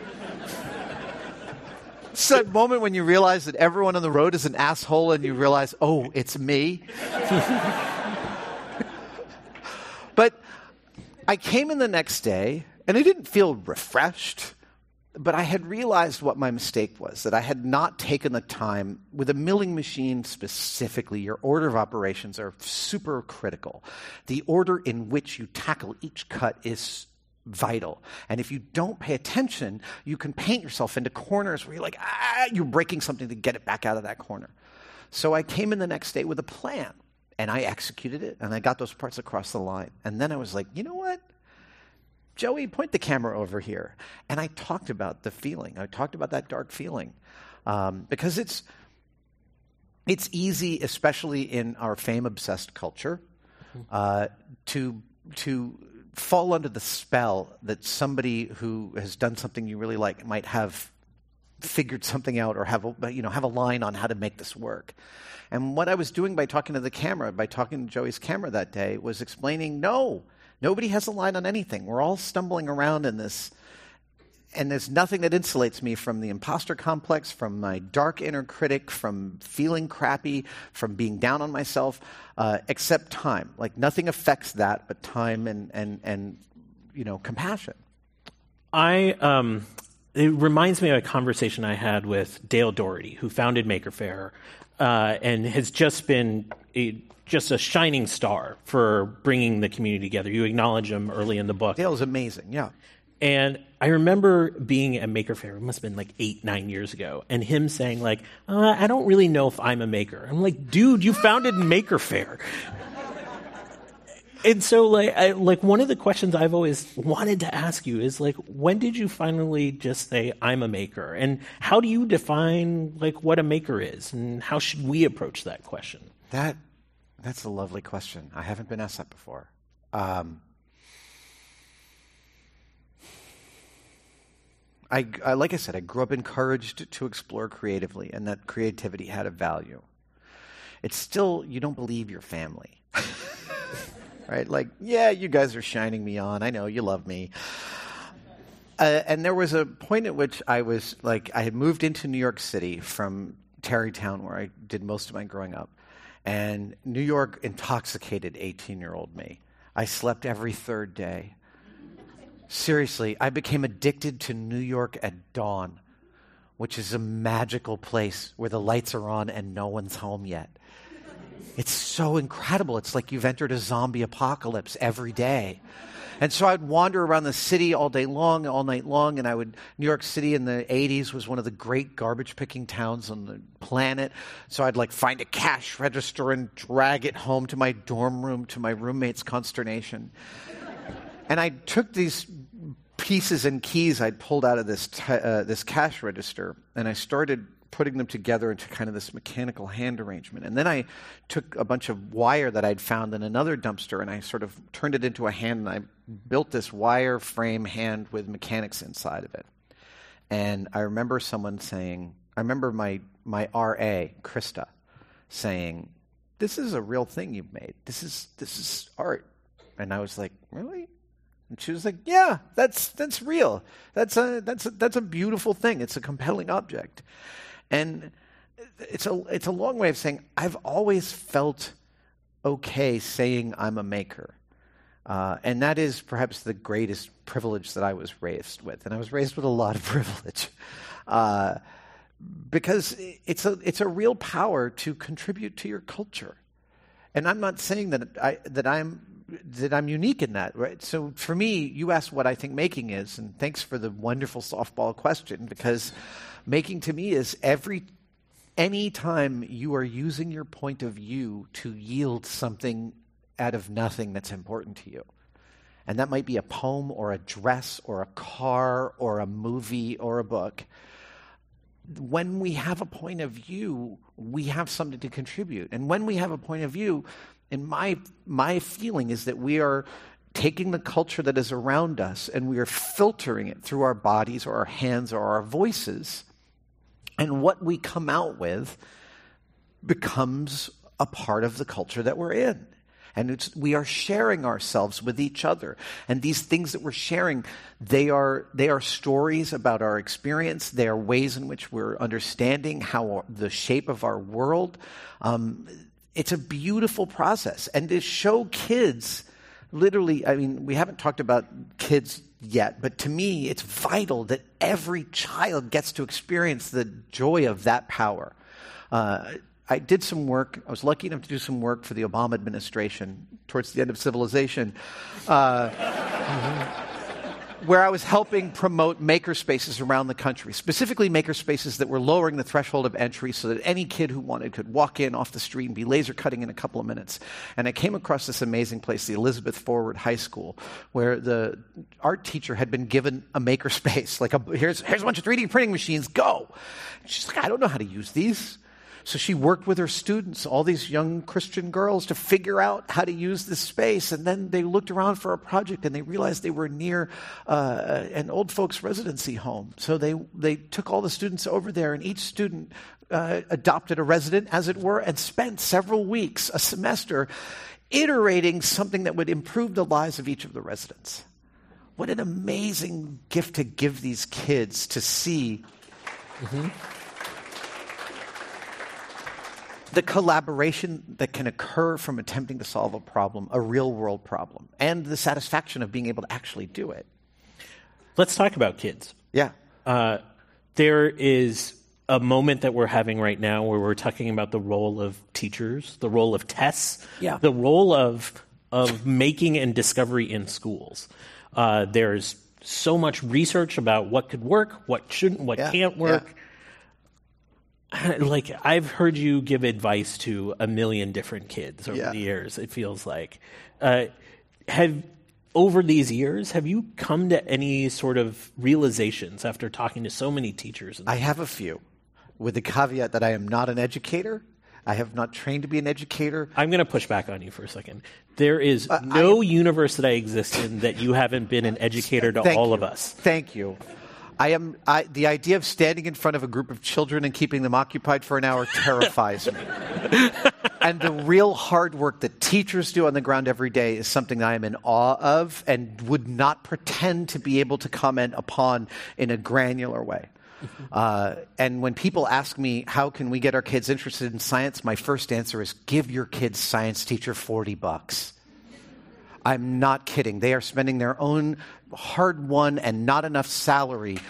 It's that moment when you realize that everyone on the road is an asshole and you realize, oh, it's me. But I came in the next day and I didn't feel refreshed, but I had realized what my mistake was, that I had not taken the time. With a milling machine specifically, your order of operations are super critical. The order in which you tackle each cut is vital. And if you don't pay attention, you can paint yourself into corners where you're like, ah, you're breaking something to get it back out of that corner. So I came in the next day with a plan, and I executed it, and I got those parts across the line. And then I was like, you know what? Joey, point the camera over here. And I talked about the feeling. I talked about that dark feeling. Um, because it's it's easy, especially in our fame-obsessed culture, uh, to to fall under the spell that somebody who has done something you really like might have figured something out or have a, you know, have a line on how to make this work. And what I was doing by talking to the camera, by talking to Joey's camera that day, was explaining, no, nobody has a line on anything. We're all stumbling around in this, and there's nothing that insulates me from the imposter complex, from my dark inner critic, from feeling crappy, from being down on myself, uh, except time. Like nothing affects that but time and, and, and you know, compassion. I um, it reminds me of a conversation I had with Dale Doherty, who founded Maker Faire, uh, and has just been a, just a shining star for bringing the community together. You acknowledge him early in the book. Dale's amazing, yeah. And I remember being at Maker Faire, it must have been like eight, nine years ago, and him saying like, uh, I don't really know if I'm a maker. I'm like, dude, you founded Maker Faire. And so like, I, like one of the questions I've always wanted to ask you is like, when did you finally just say, I'm a maker? And how do you define like what a maker is? And how should we approach that question? That That's a lovely question. I haven't been asked that before. Um, I, I, like I said, I grew up encouraged to explore creatively, and that creativity had a value. It's still, you don't believe your family. Right? Like, yeah, you guys are shining me on. I know, you love me. Uh, and there was a point at which I was, like, I had moved into New York City from Tarrytown, where I did most of my growing up. And New York intoxicated eighteen-year-old me. I slept every third day. Seriously, I became addicted to New York at dawn, which is a magical place where the lights are on and no one's home yet. It's so incredible. It's like you've entered a zombie apocalypse every day. And so I'd wander around the city all day long, all night long, and I would, New York City in the eighties was one of the great garbage-picking towns on the planet. So I'd like find a cash register and drag it home to my dorm room, to my roommate's consternation. And I took these pieces and keys I'd pulled out of this t- uh, this cash register, and I started putting them together into kind of this mechanical hand arrangement. And then I took a bunch of wire that I'd found in another dumpster, and I sort of turned it into a hand, and I built this wire frame hand with mechanics inside of it. And I remember someone saying, I remember my, my R A, Krista, saying, this is a real thing you've made. This is this is art. And I was like, really? And she was like, yeah, that's that's real. That's a that's a, that's a beautiful thing. It's a compelling object. And it's a it's a long way of saying I've always felt okay saying I'm a maker. Uh, and that is perhaps the greatest privilege that I was raised with. And I was raised with a lot of privilege. Uh, because it's a it's a real power to contribute to your culture. And I'm not saying that I that I'm that I'm unique in that, right? So for me, you asked what I think making is, and thanks for the wonderful softball question, because making to me is every anytime you are using your point of view to yield something out of nothing that's important to you, and that might be a poem or a dress or a car or a movie or a book, when we have a point of view, we have something to contribute. And when we have a point of view, in my my feeling is that we are taking the culture that is around us and we are filtering it through our bodies or our hands or our voices. And what we come out with becomes a part of the culture that we're in. And it's, we are sharing ourselves with each other. And these things that we're sharing, they are they are stories about our experience. They are ways in which we're understanding how the shape of our world. Um, it's a beautiful process. And to show kids, literally, I mean, we haven't talked about kids yet, but to me, it's vital that every child gets to experience the joy of that power. Uh, I did some work, I was lucky enough to do some work for the Obama administration towards the end of civilization, uh, where I was helping promote makerspaces around the country, specifically makerspaces that were lowering the threshold of entry so that any kid who wanted could walk in off the street and be laser cutting in a couple of minutes. And I came across this amazing place, the Elizabeth Forward High School, where the art teacher had been given a makerspace, like a, here's, here's a bunch of three D printing machines, go. And she's like, I don't know how to use these. So she worked with her students, all these young Christian girls, to figure out how to use this space. And then they looked around for a project and they realized they were near uh, an old folks residency home. So they, they took all the students over there, and each student uh, adopted a resident, as it were, and spent several weeks, a semester, iterating something that would improve the lives of each of the residents. What an amazing gift to give these kids to see. Mm-hmm. The collaboration that can occur from attempting to solve a problem, a real-world problem, and the satisfaction of being able to actually do it. Let's talk about kids. Yeah. Uh, there is a moment that we're having right now where we're talking about the role of teachers, the role of tests, yeah. the role of of making and discovery in schools. Uh, there's so much research about what could work, what shouldn't, what yeah. can't work. Yeah. Like, I've heard you give advice to a million different kids over yeah. the years, it feels like. Uh, have, over these years, have you come to any sort of realizations after talking to so many teachers? I have a few, with the caveat that I am not an educator. I have not trained to be an educator. I'm going to push back on you for a second. There is uh, no I, universe that I exist in that you haven't been an educator to all you. of us. Thank you. I am. I, the idea of standing in front of a group of children and keeping them occupied for an hour terrifies me. And the real hard work that teachers do on the ground every day is something I am in awe of and would not pretend to be able to comment upon in a granular way. Uh, and when people ask me, how can we get our kids interested in science, my first answer is, give your kid's science teacher forty bucks. I'm not kidding. They are spending their own hard-won and not enough salary.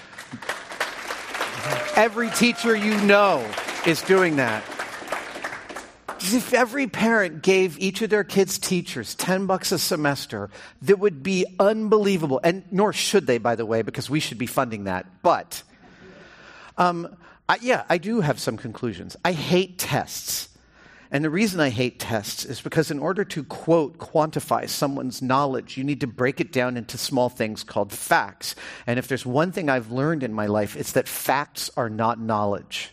Every teacher you know is doing that. If every parent gave each of their kids' teachers ten bucks a semester, that would be unbelievable. And nor should they, by the way, because we should be funding that. But, um, I, yeah, I do have some conclusions. I hate tests. And the reason I hate tests is because in order to, quote, quantify someone's knowledge, you need to break it down into small things called facts. And if there's one thing I've learned in my life, it's that facts are not knowledge.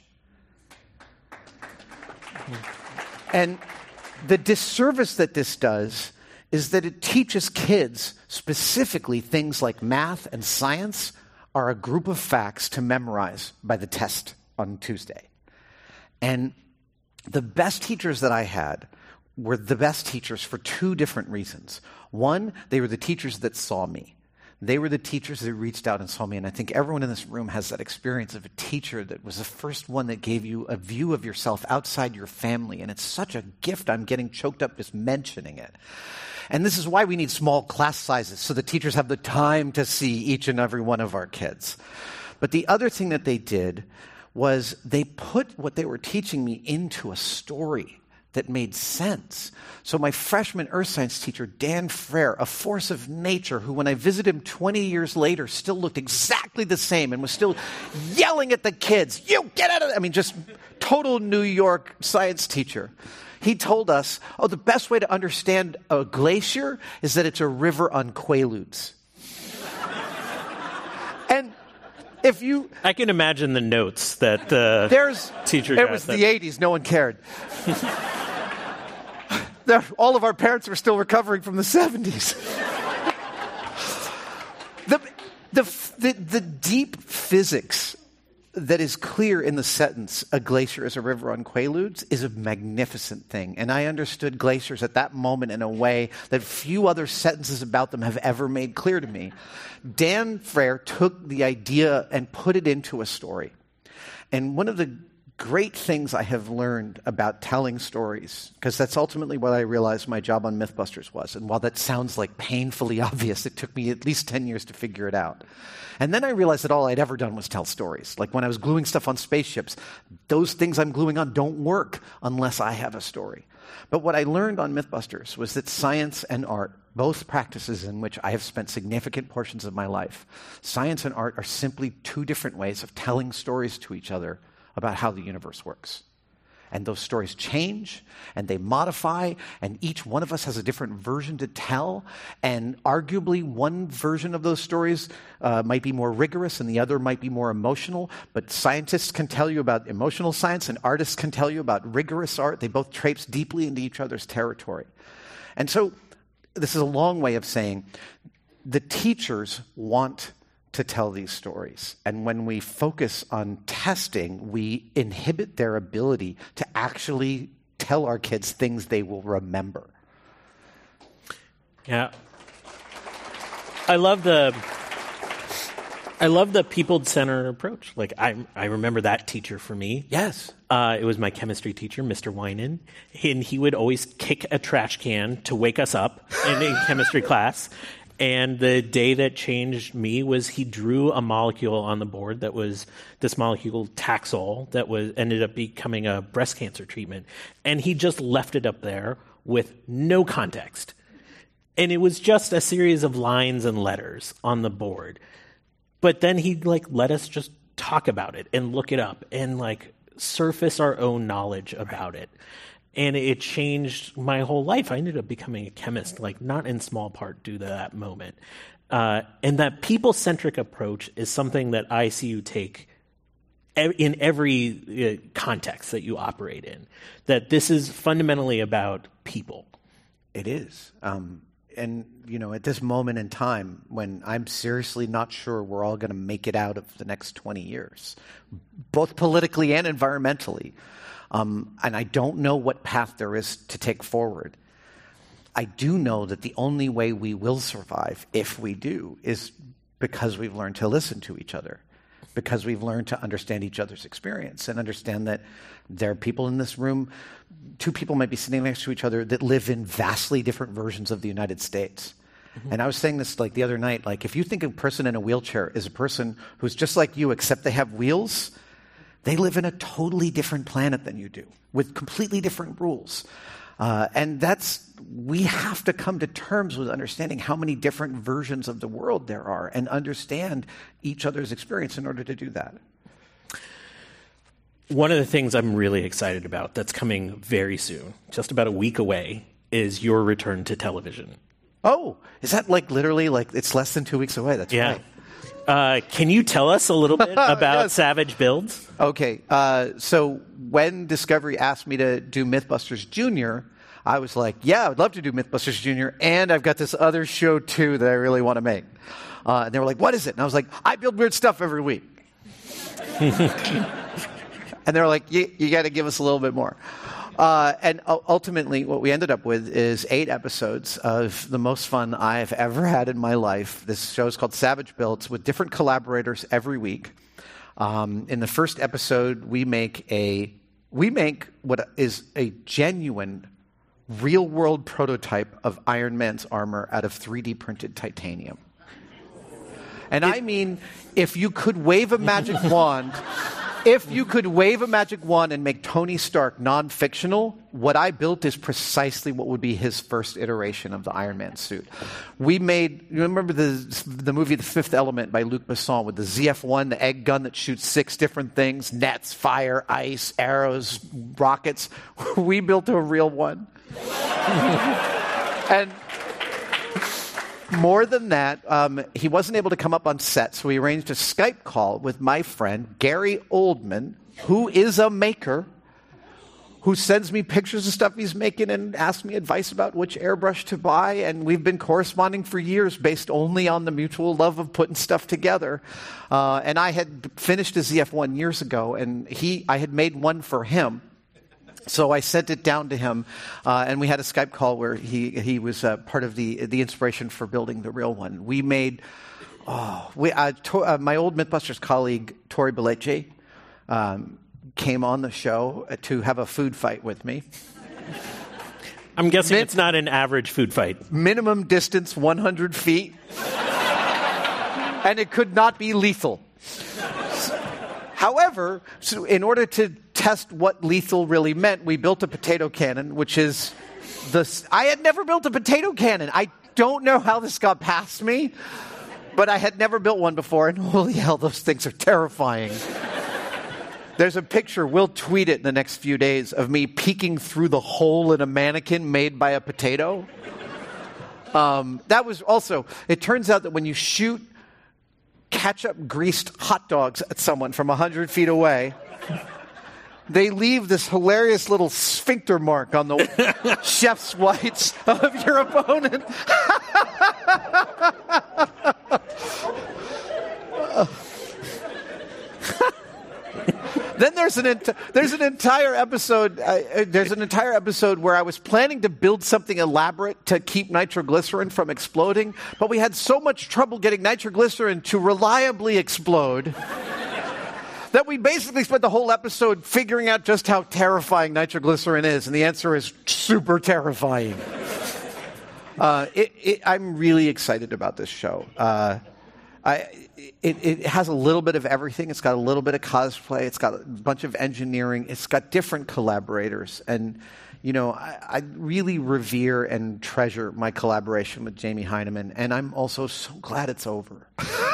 And the disservice that this does is that it teaches kids, specifically things like math and science, are a group of facts to memorize by the test on Tuesday. And the best teachers that I had were the best teachers for two different reasons. One, they were the teachers that saw me. They were the teachers that reached out and saw me. And I think everyone in this room has that experience of a teacher that was the first one that gave you a view of yourself outside your family. And it's such a gift. I'm getting choked up just mentioning it. And this is why we need small class sizes, so the teachers have the time to see each and every one of our kids. But the other thing that they did was they put what they were teaching me into a story that made sense. So my freshman earth science teacher, Dan Frere, a force of nature, who when I visited him twenty years later still looked exactly the same and was still yelling at the kids, you get out of there. I mean, just total New York science teacher. He told us, oh, the best way to understand a glacier is that it's a river on Quaaludes. And if you... I can imagine the notes that the there's, teacher got. It was that. the eighties. No one cared. All of our parents were still recovering from the seventies. the, the, the, the deep physics that is clear in the sentence, a glacier is a river on Quaaludes, is a magnificent thing. And I understood glaciers at that moment in a way that few other sentences about them have ever made clear to me. Dan Frere took the idea and put it into a story. And one of the great things I have learned about telling stories, because that's ultimately what I realized my job on Mythbusters was. And while that sounds like painfully obvious, it took me at least ten years to figure it out. And then I realized that all I'd ever done was tell stories. Like when I was gluing stuff on spaceships, those things I'm gluing on don't work unless I have a story. But what I learned on Mythbusters was that science and art, both practices in which I have spent significant portions of my life, science and art are simply two different ways of telling stories to each other about how the universe works. And those stories change, and they modify, and each one of us has a different version to tell. And arguably, one version of those stories uh, might be more rigorous, and the other might be more emotional. But scientists can tell you about emotional science, and artists can tell you about rigorous art. They both traipse deeply into each other's territory. And so, this is a long way of saying the teachers want to tell these stories. And when we focus on testing, we inhibit their ability to actually tell our kids things they will remember. Yeah. I love the I love the people-centered approach. Like, I I remember that teacher for me. Yes. Uh, it was my chemistry teacher, Mister Winan. And he would always kick a trash can to wake us up in, in chemistry class. And the day that changed me was he drew a molecule on the board that was this molecule Taxol that was ended up becoming a breast cancer treatment. And he just left it up there with no context. And it was just a series of lines and letters on the board. But then he like let us just talk about it and look it up and like surface our own knowledge about it. And it changed my whole life. I ended up becoming a chemist, like not in small part due to that moment. Uh, and that people-centric approach is something that I see you take ev- in every uh, context that you operate in. That this is fundamentally about people. It is. Um, and, you know, at this moment in time when I'm seriously not sure we're all going to make it out of the next twenty years, both politically and environmentally, Um, and I don't know what path there is to take forward. I do know that the only way we will survive, if we do, is because we've learned to listen to each other, because we've learned to understand each other's experience and understand that there are people in this room, two people might be sitting next to each other that live in vastly different versions of the United States. Mm-hmm. And I was saying this like the other night, like if you think a person in a wheelchair is a person who's just like you except they have wheels, they live in a totally different planet than you do, with completely different rules. Uh, and that's, we have to come to terms with understanding how many different versions of the world there are and understand each other's experience in order to do that. One of the things I'm really excited about that's coming very soon, just about a week away, is your return to television. Oh, is that like literally like it's less than two weeks away? That's yeah. right. Uh, can you tell us a little bit about Yes. Savage Builds? Okay, uh, so when Discovery asked me to do Mythbusters Junior, I was like, yeah, I'd love to do Mythbusters Junior, and I've got this other show too that I really want to make. Uh, and they were like, what is it? And I was like, I build weird stuff every week. And they were like, you, you got to give us a little bit more. Uh, and uh, ultimately, what we ended up with is eight episodes of the most fun I've ever had in my life. This show is called Savage Builds, with different collaborators every week. Um, in the first episode, we make a we make what is a genuine, real-world prototype of Iron Man's armor out of three D printed titanium. And I mean, if you could wave a magic wand If you could wave a magic wand and make Tony Stark non-fictional, what I built is precisely what would be his first iteration of the Iron Man suit. We made, you remember the the movie The Fifth Element by Luc Besson with the Z F one, the egg gun that shoots six different things, nets, fire, ice, arrows, rockets. We built a real one. And more than that, um, he wasn't able to come up on set, so we arranged a Skype call with my friend, Gary Oldman, who is a maker, who sends me pictures of stuff he's making and asks me advice about which airbrush to buy, and we've been corresponding for years based only on the mutual love of putting stuff together. Uh, and I had finished a Z F one years ago, and he, I had made one for him. So I sent it down to him, uh, and we had a Skype call where he he was uh, part of the the inspiration for building the real one. We made, oh, we uh, to, uh, my old Mythbusters colleague Tori Belleci um, came on the show to have a food fight with me. I'm guessing Min- it's not an average food fight. Minimum distance one hundred feet, and it could not be lethal. However, so in order to test what lethal really meant, we built a potato cannon, which is the... I had never built a potato cannon. I don't know how this got past me, but I had never built one before, and holy hell, those things are terrifying. There's a picture, we'll tweet it in the next few days, of me peeking through the hole in a mannequin made by a potato. Um, that was also... It turns out that when you shoot ketchup-greased hot dogs at someone from one hundred feet away, they leave this hilarious little sphincter mark on the chef's whites of your opponent. Then there's an ent- there's an entire episode uh, there's an entire episode where I was planning to build something elaborate to keep nitroglycerin from exploding, but we had so much trouble getting nitroglycerin to reliably explode that we basically spent the whole episode figuring out just how terrifying nitroglycerin is, and the answer is super terrifying. Uh, it, it, I'm really excited about this show. Uh, I, it, it has a little bit of everything. It's got a little bit of cosplay. It's got a bunch of engineering. It's got different collaborators. And, you know, I, I really revere and treasure my collaboration with Jamie Hyneman. And I'm also so glad it's over.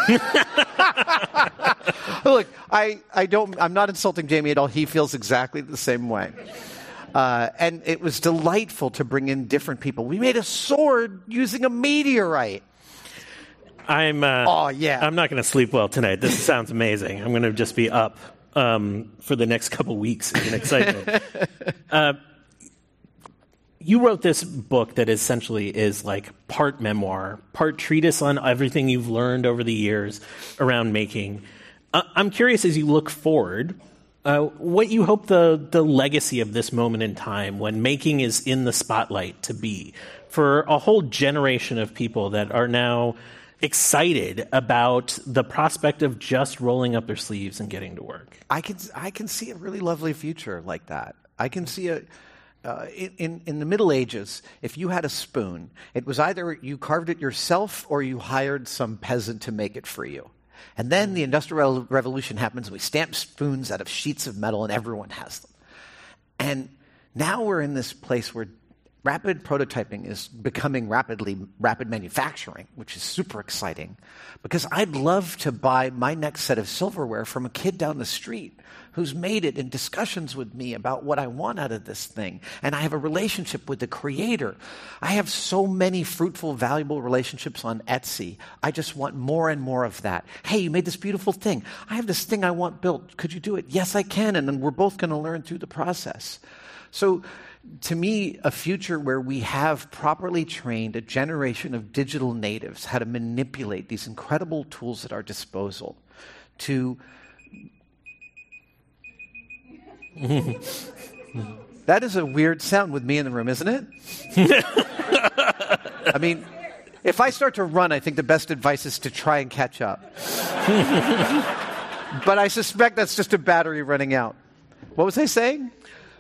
Look, I, I don't, I'm not insulting Jamie at all. He feels exactly the same way. Uh, and it was delightful to bring in different people. We made a sword using a meteorite. I'm. Uh, oh yeah. I'm not going to sleep well tonight. This sounds amazing. I'm going to just be up um, for the next couple weeks in excitement. uh, you wrote this book that essentially is like part memoir, part treatise on everything you've learned over the years around making. Uh, I'm curious, as you look forward, uh, what you hope the the legacy of this moment in time, when making is in the spotlight, to be for a whole generation of people that are now excited about the prospect of just rolling up their sleeves and getting to work. I can I can see a really lovely future like that. I can see a uh, in in the Middle Ages, if you had a spoon, it was either you carved it yourself or you hired some peasant to make it for you. And then the Industrial Revolution happens, and we stamp spoons out of sheets of metal, and everyone has them. And now we're in this place where rapid prototyping is becoming rapidly rapid manufacturing, which is super exciting, because I'd love to buy my next set of silverware from a kid down the street who's made it in discussions with me about what I want out of this thing. And I have a relationship with the creator. I have so many fruitful, valuable relationships on Etsy. I just want more and more of that. Hey, you made this beautiful thing. I have this thing I want built. Could you do it? Yes, I can. And then we're both going to learn through the process. So to me, a future where we have properly trained a generation of digital natives how to manipulate these incredible tools at our disposal to... That is a weird sound with me in the room, isn't it? I mean, if I start to run, I think the best advice is to try and catch up. But I suspect that's just a battery running out. What was I saying?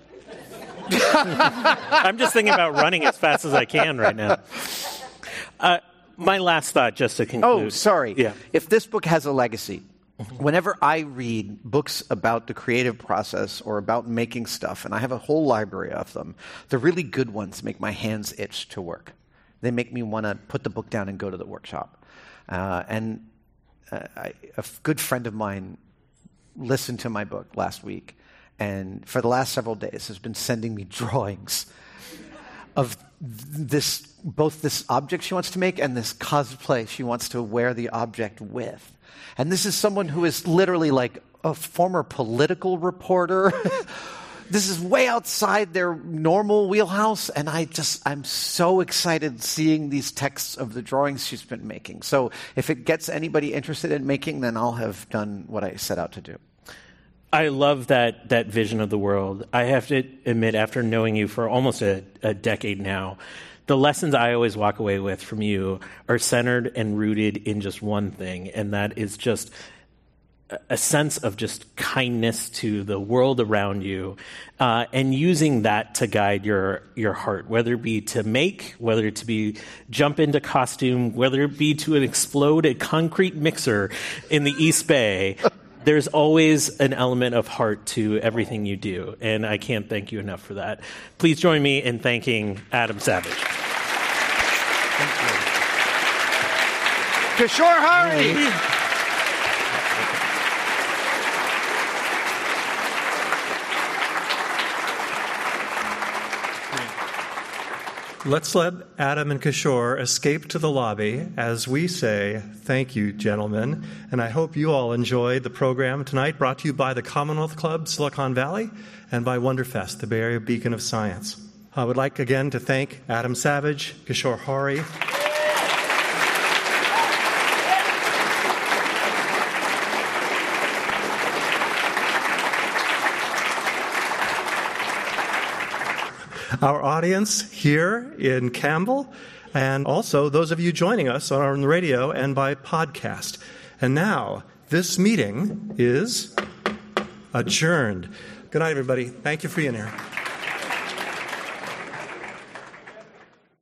I'm just thinking about running as fast as I can right now. Uh, my last thought, just to conclude. Oh, sorry. Yeah. If this book has a legacy, Whenever I read books about the creative process or about making stuff, and I have a whole library of them, the really good ones make my hands itch to work. They make me want to put the book down and go to the workshop. Uh, and uh, I, a f- good friend of mine listened to my book last week, and for the last several days has been sending me drawings of this, both this object she wants to make and this cosplay she wants to wear the object with. And this is someone who is literally like a former political reporter. This is way outside their normal wheelhouse, and I just, I'm so excited seeing these texts of the drawings she's been making. So if it gets anybody interested in making, then I'll have done what I set out to do. I love that that vision of the world. I have to admit, after knowing you for almost a, a decade now, the lessons I always walk away with from you are centered and rooted in just one thing, and that is just a sense of just kindness to the world around you, uh, and using that to guide your your heart, whether it be to make, whether it to be jump into costume, whether it be to explode a concrete mixer in the East Bay. There's always an element of heart to everything you do, and I can't thank you enough for that. Please join me in thanking Adam Savage. Thank you. Kishore Hari. Let's let Adam and Kishore escape to the lobby as we say thank you, gentlemen. And I hope you all enjoyed the program tonight, brought to you by the Commonwealth Club Silicon Valley and by Wonderfest, the Bay Area Beacon of Science. I would like again to thank Adam Savage, Kishore Hari, our audience here in Campbell, and also those of you joining us on the radio and by podcast. And now, this meeting is adjourned. Good night, everybody. Thank you for being here.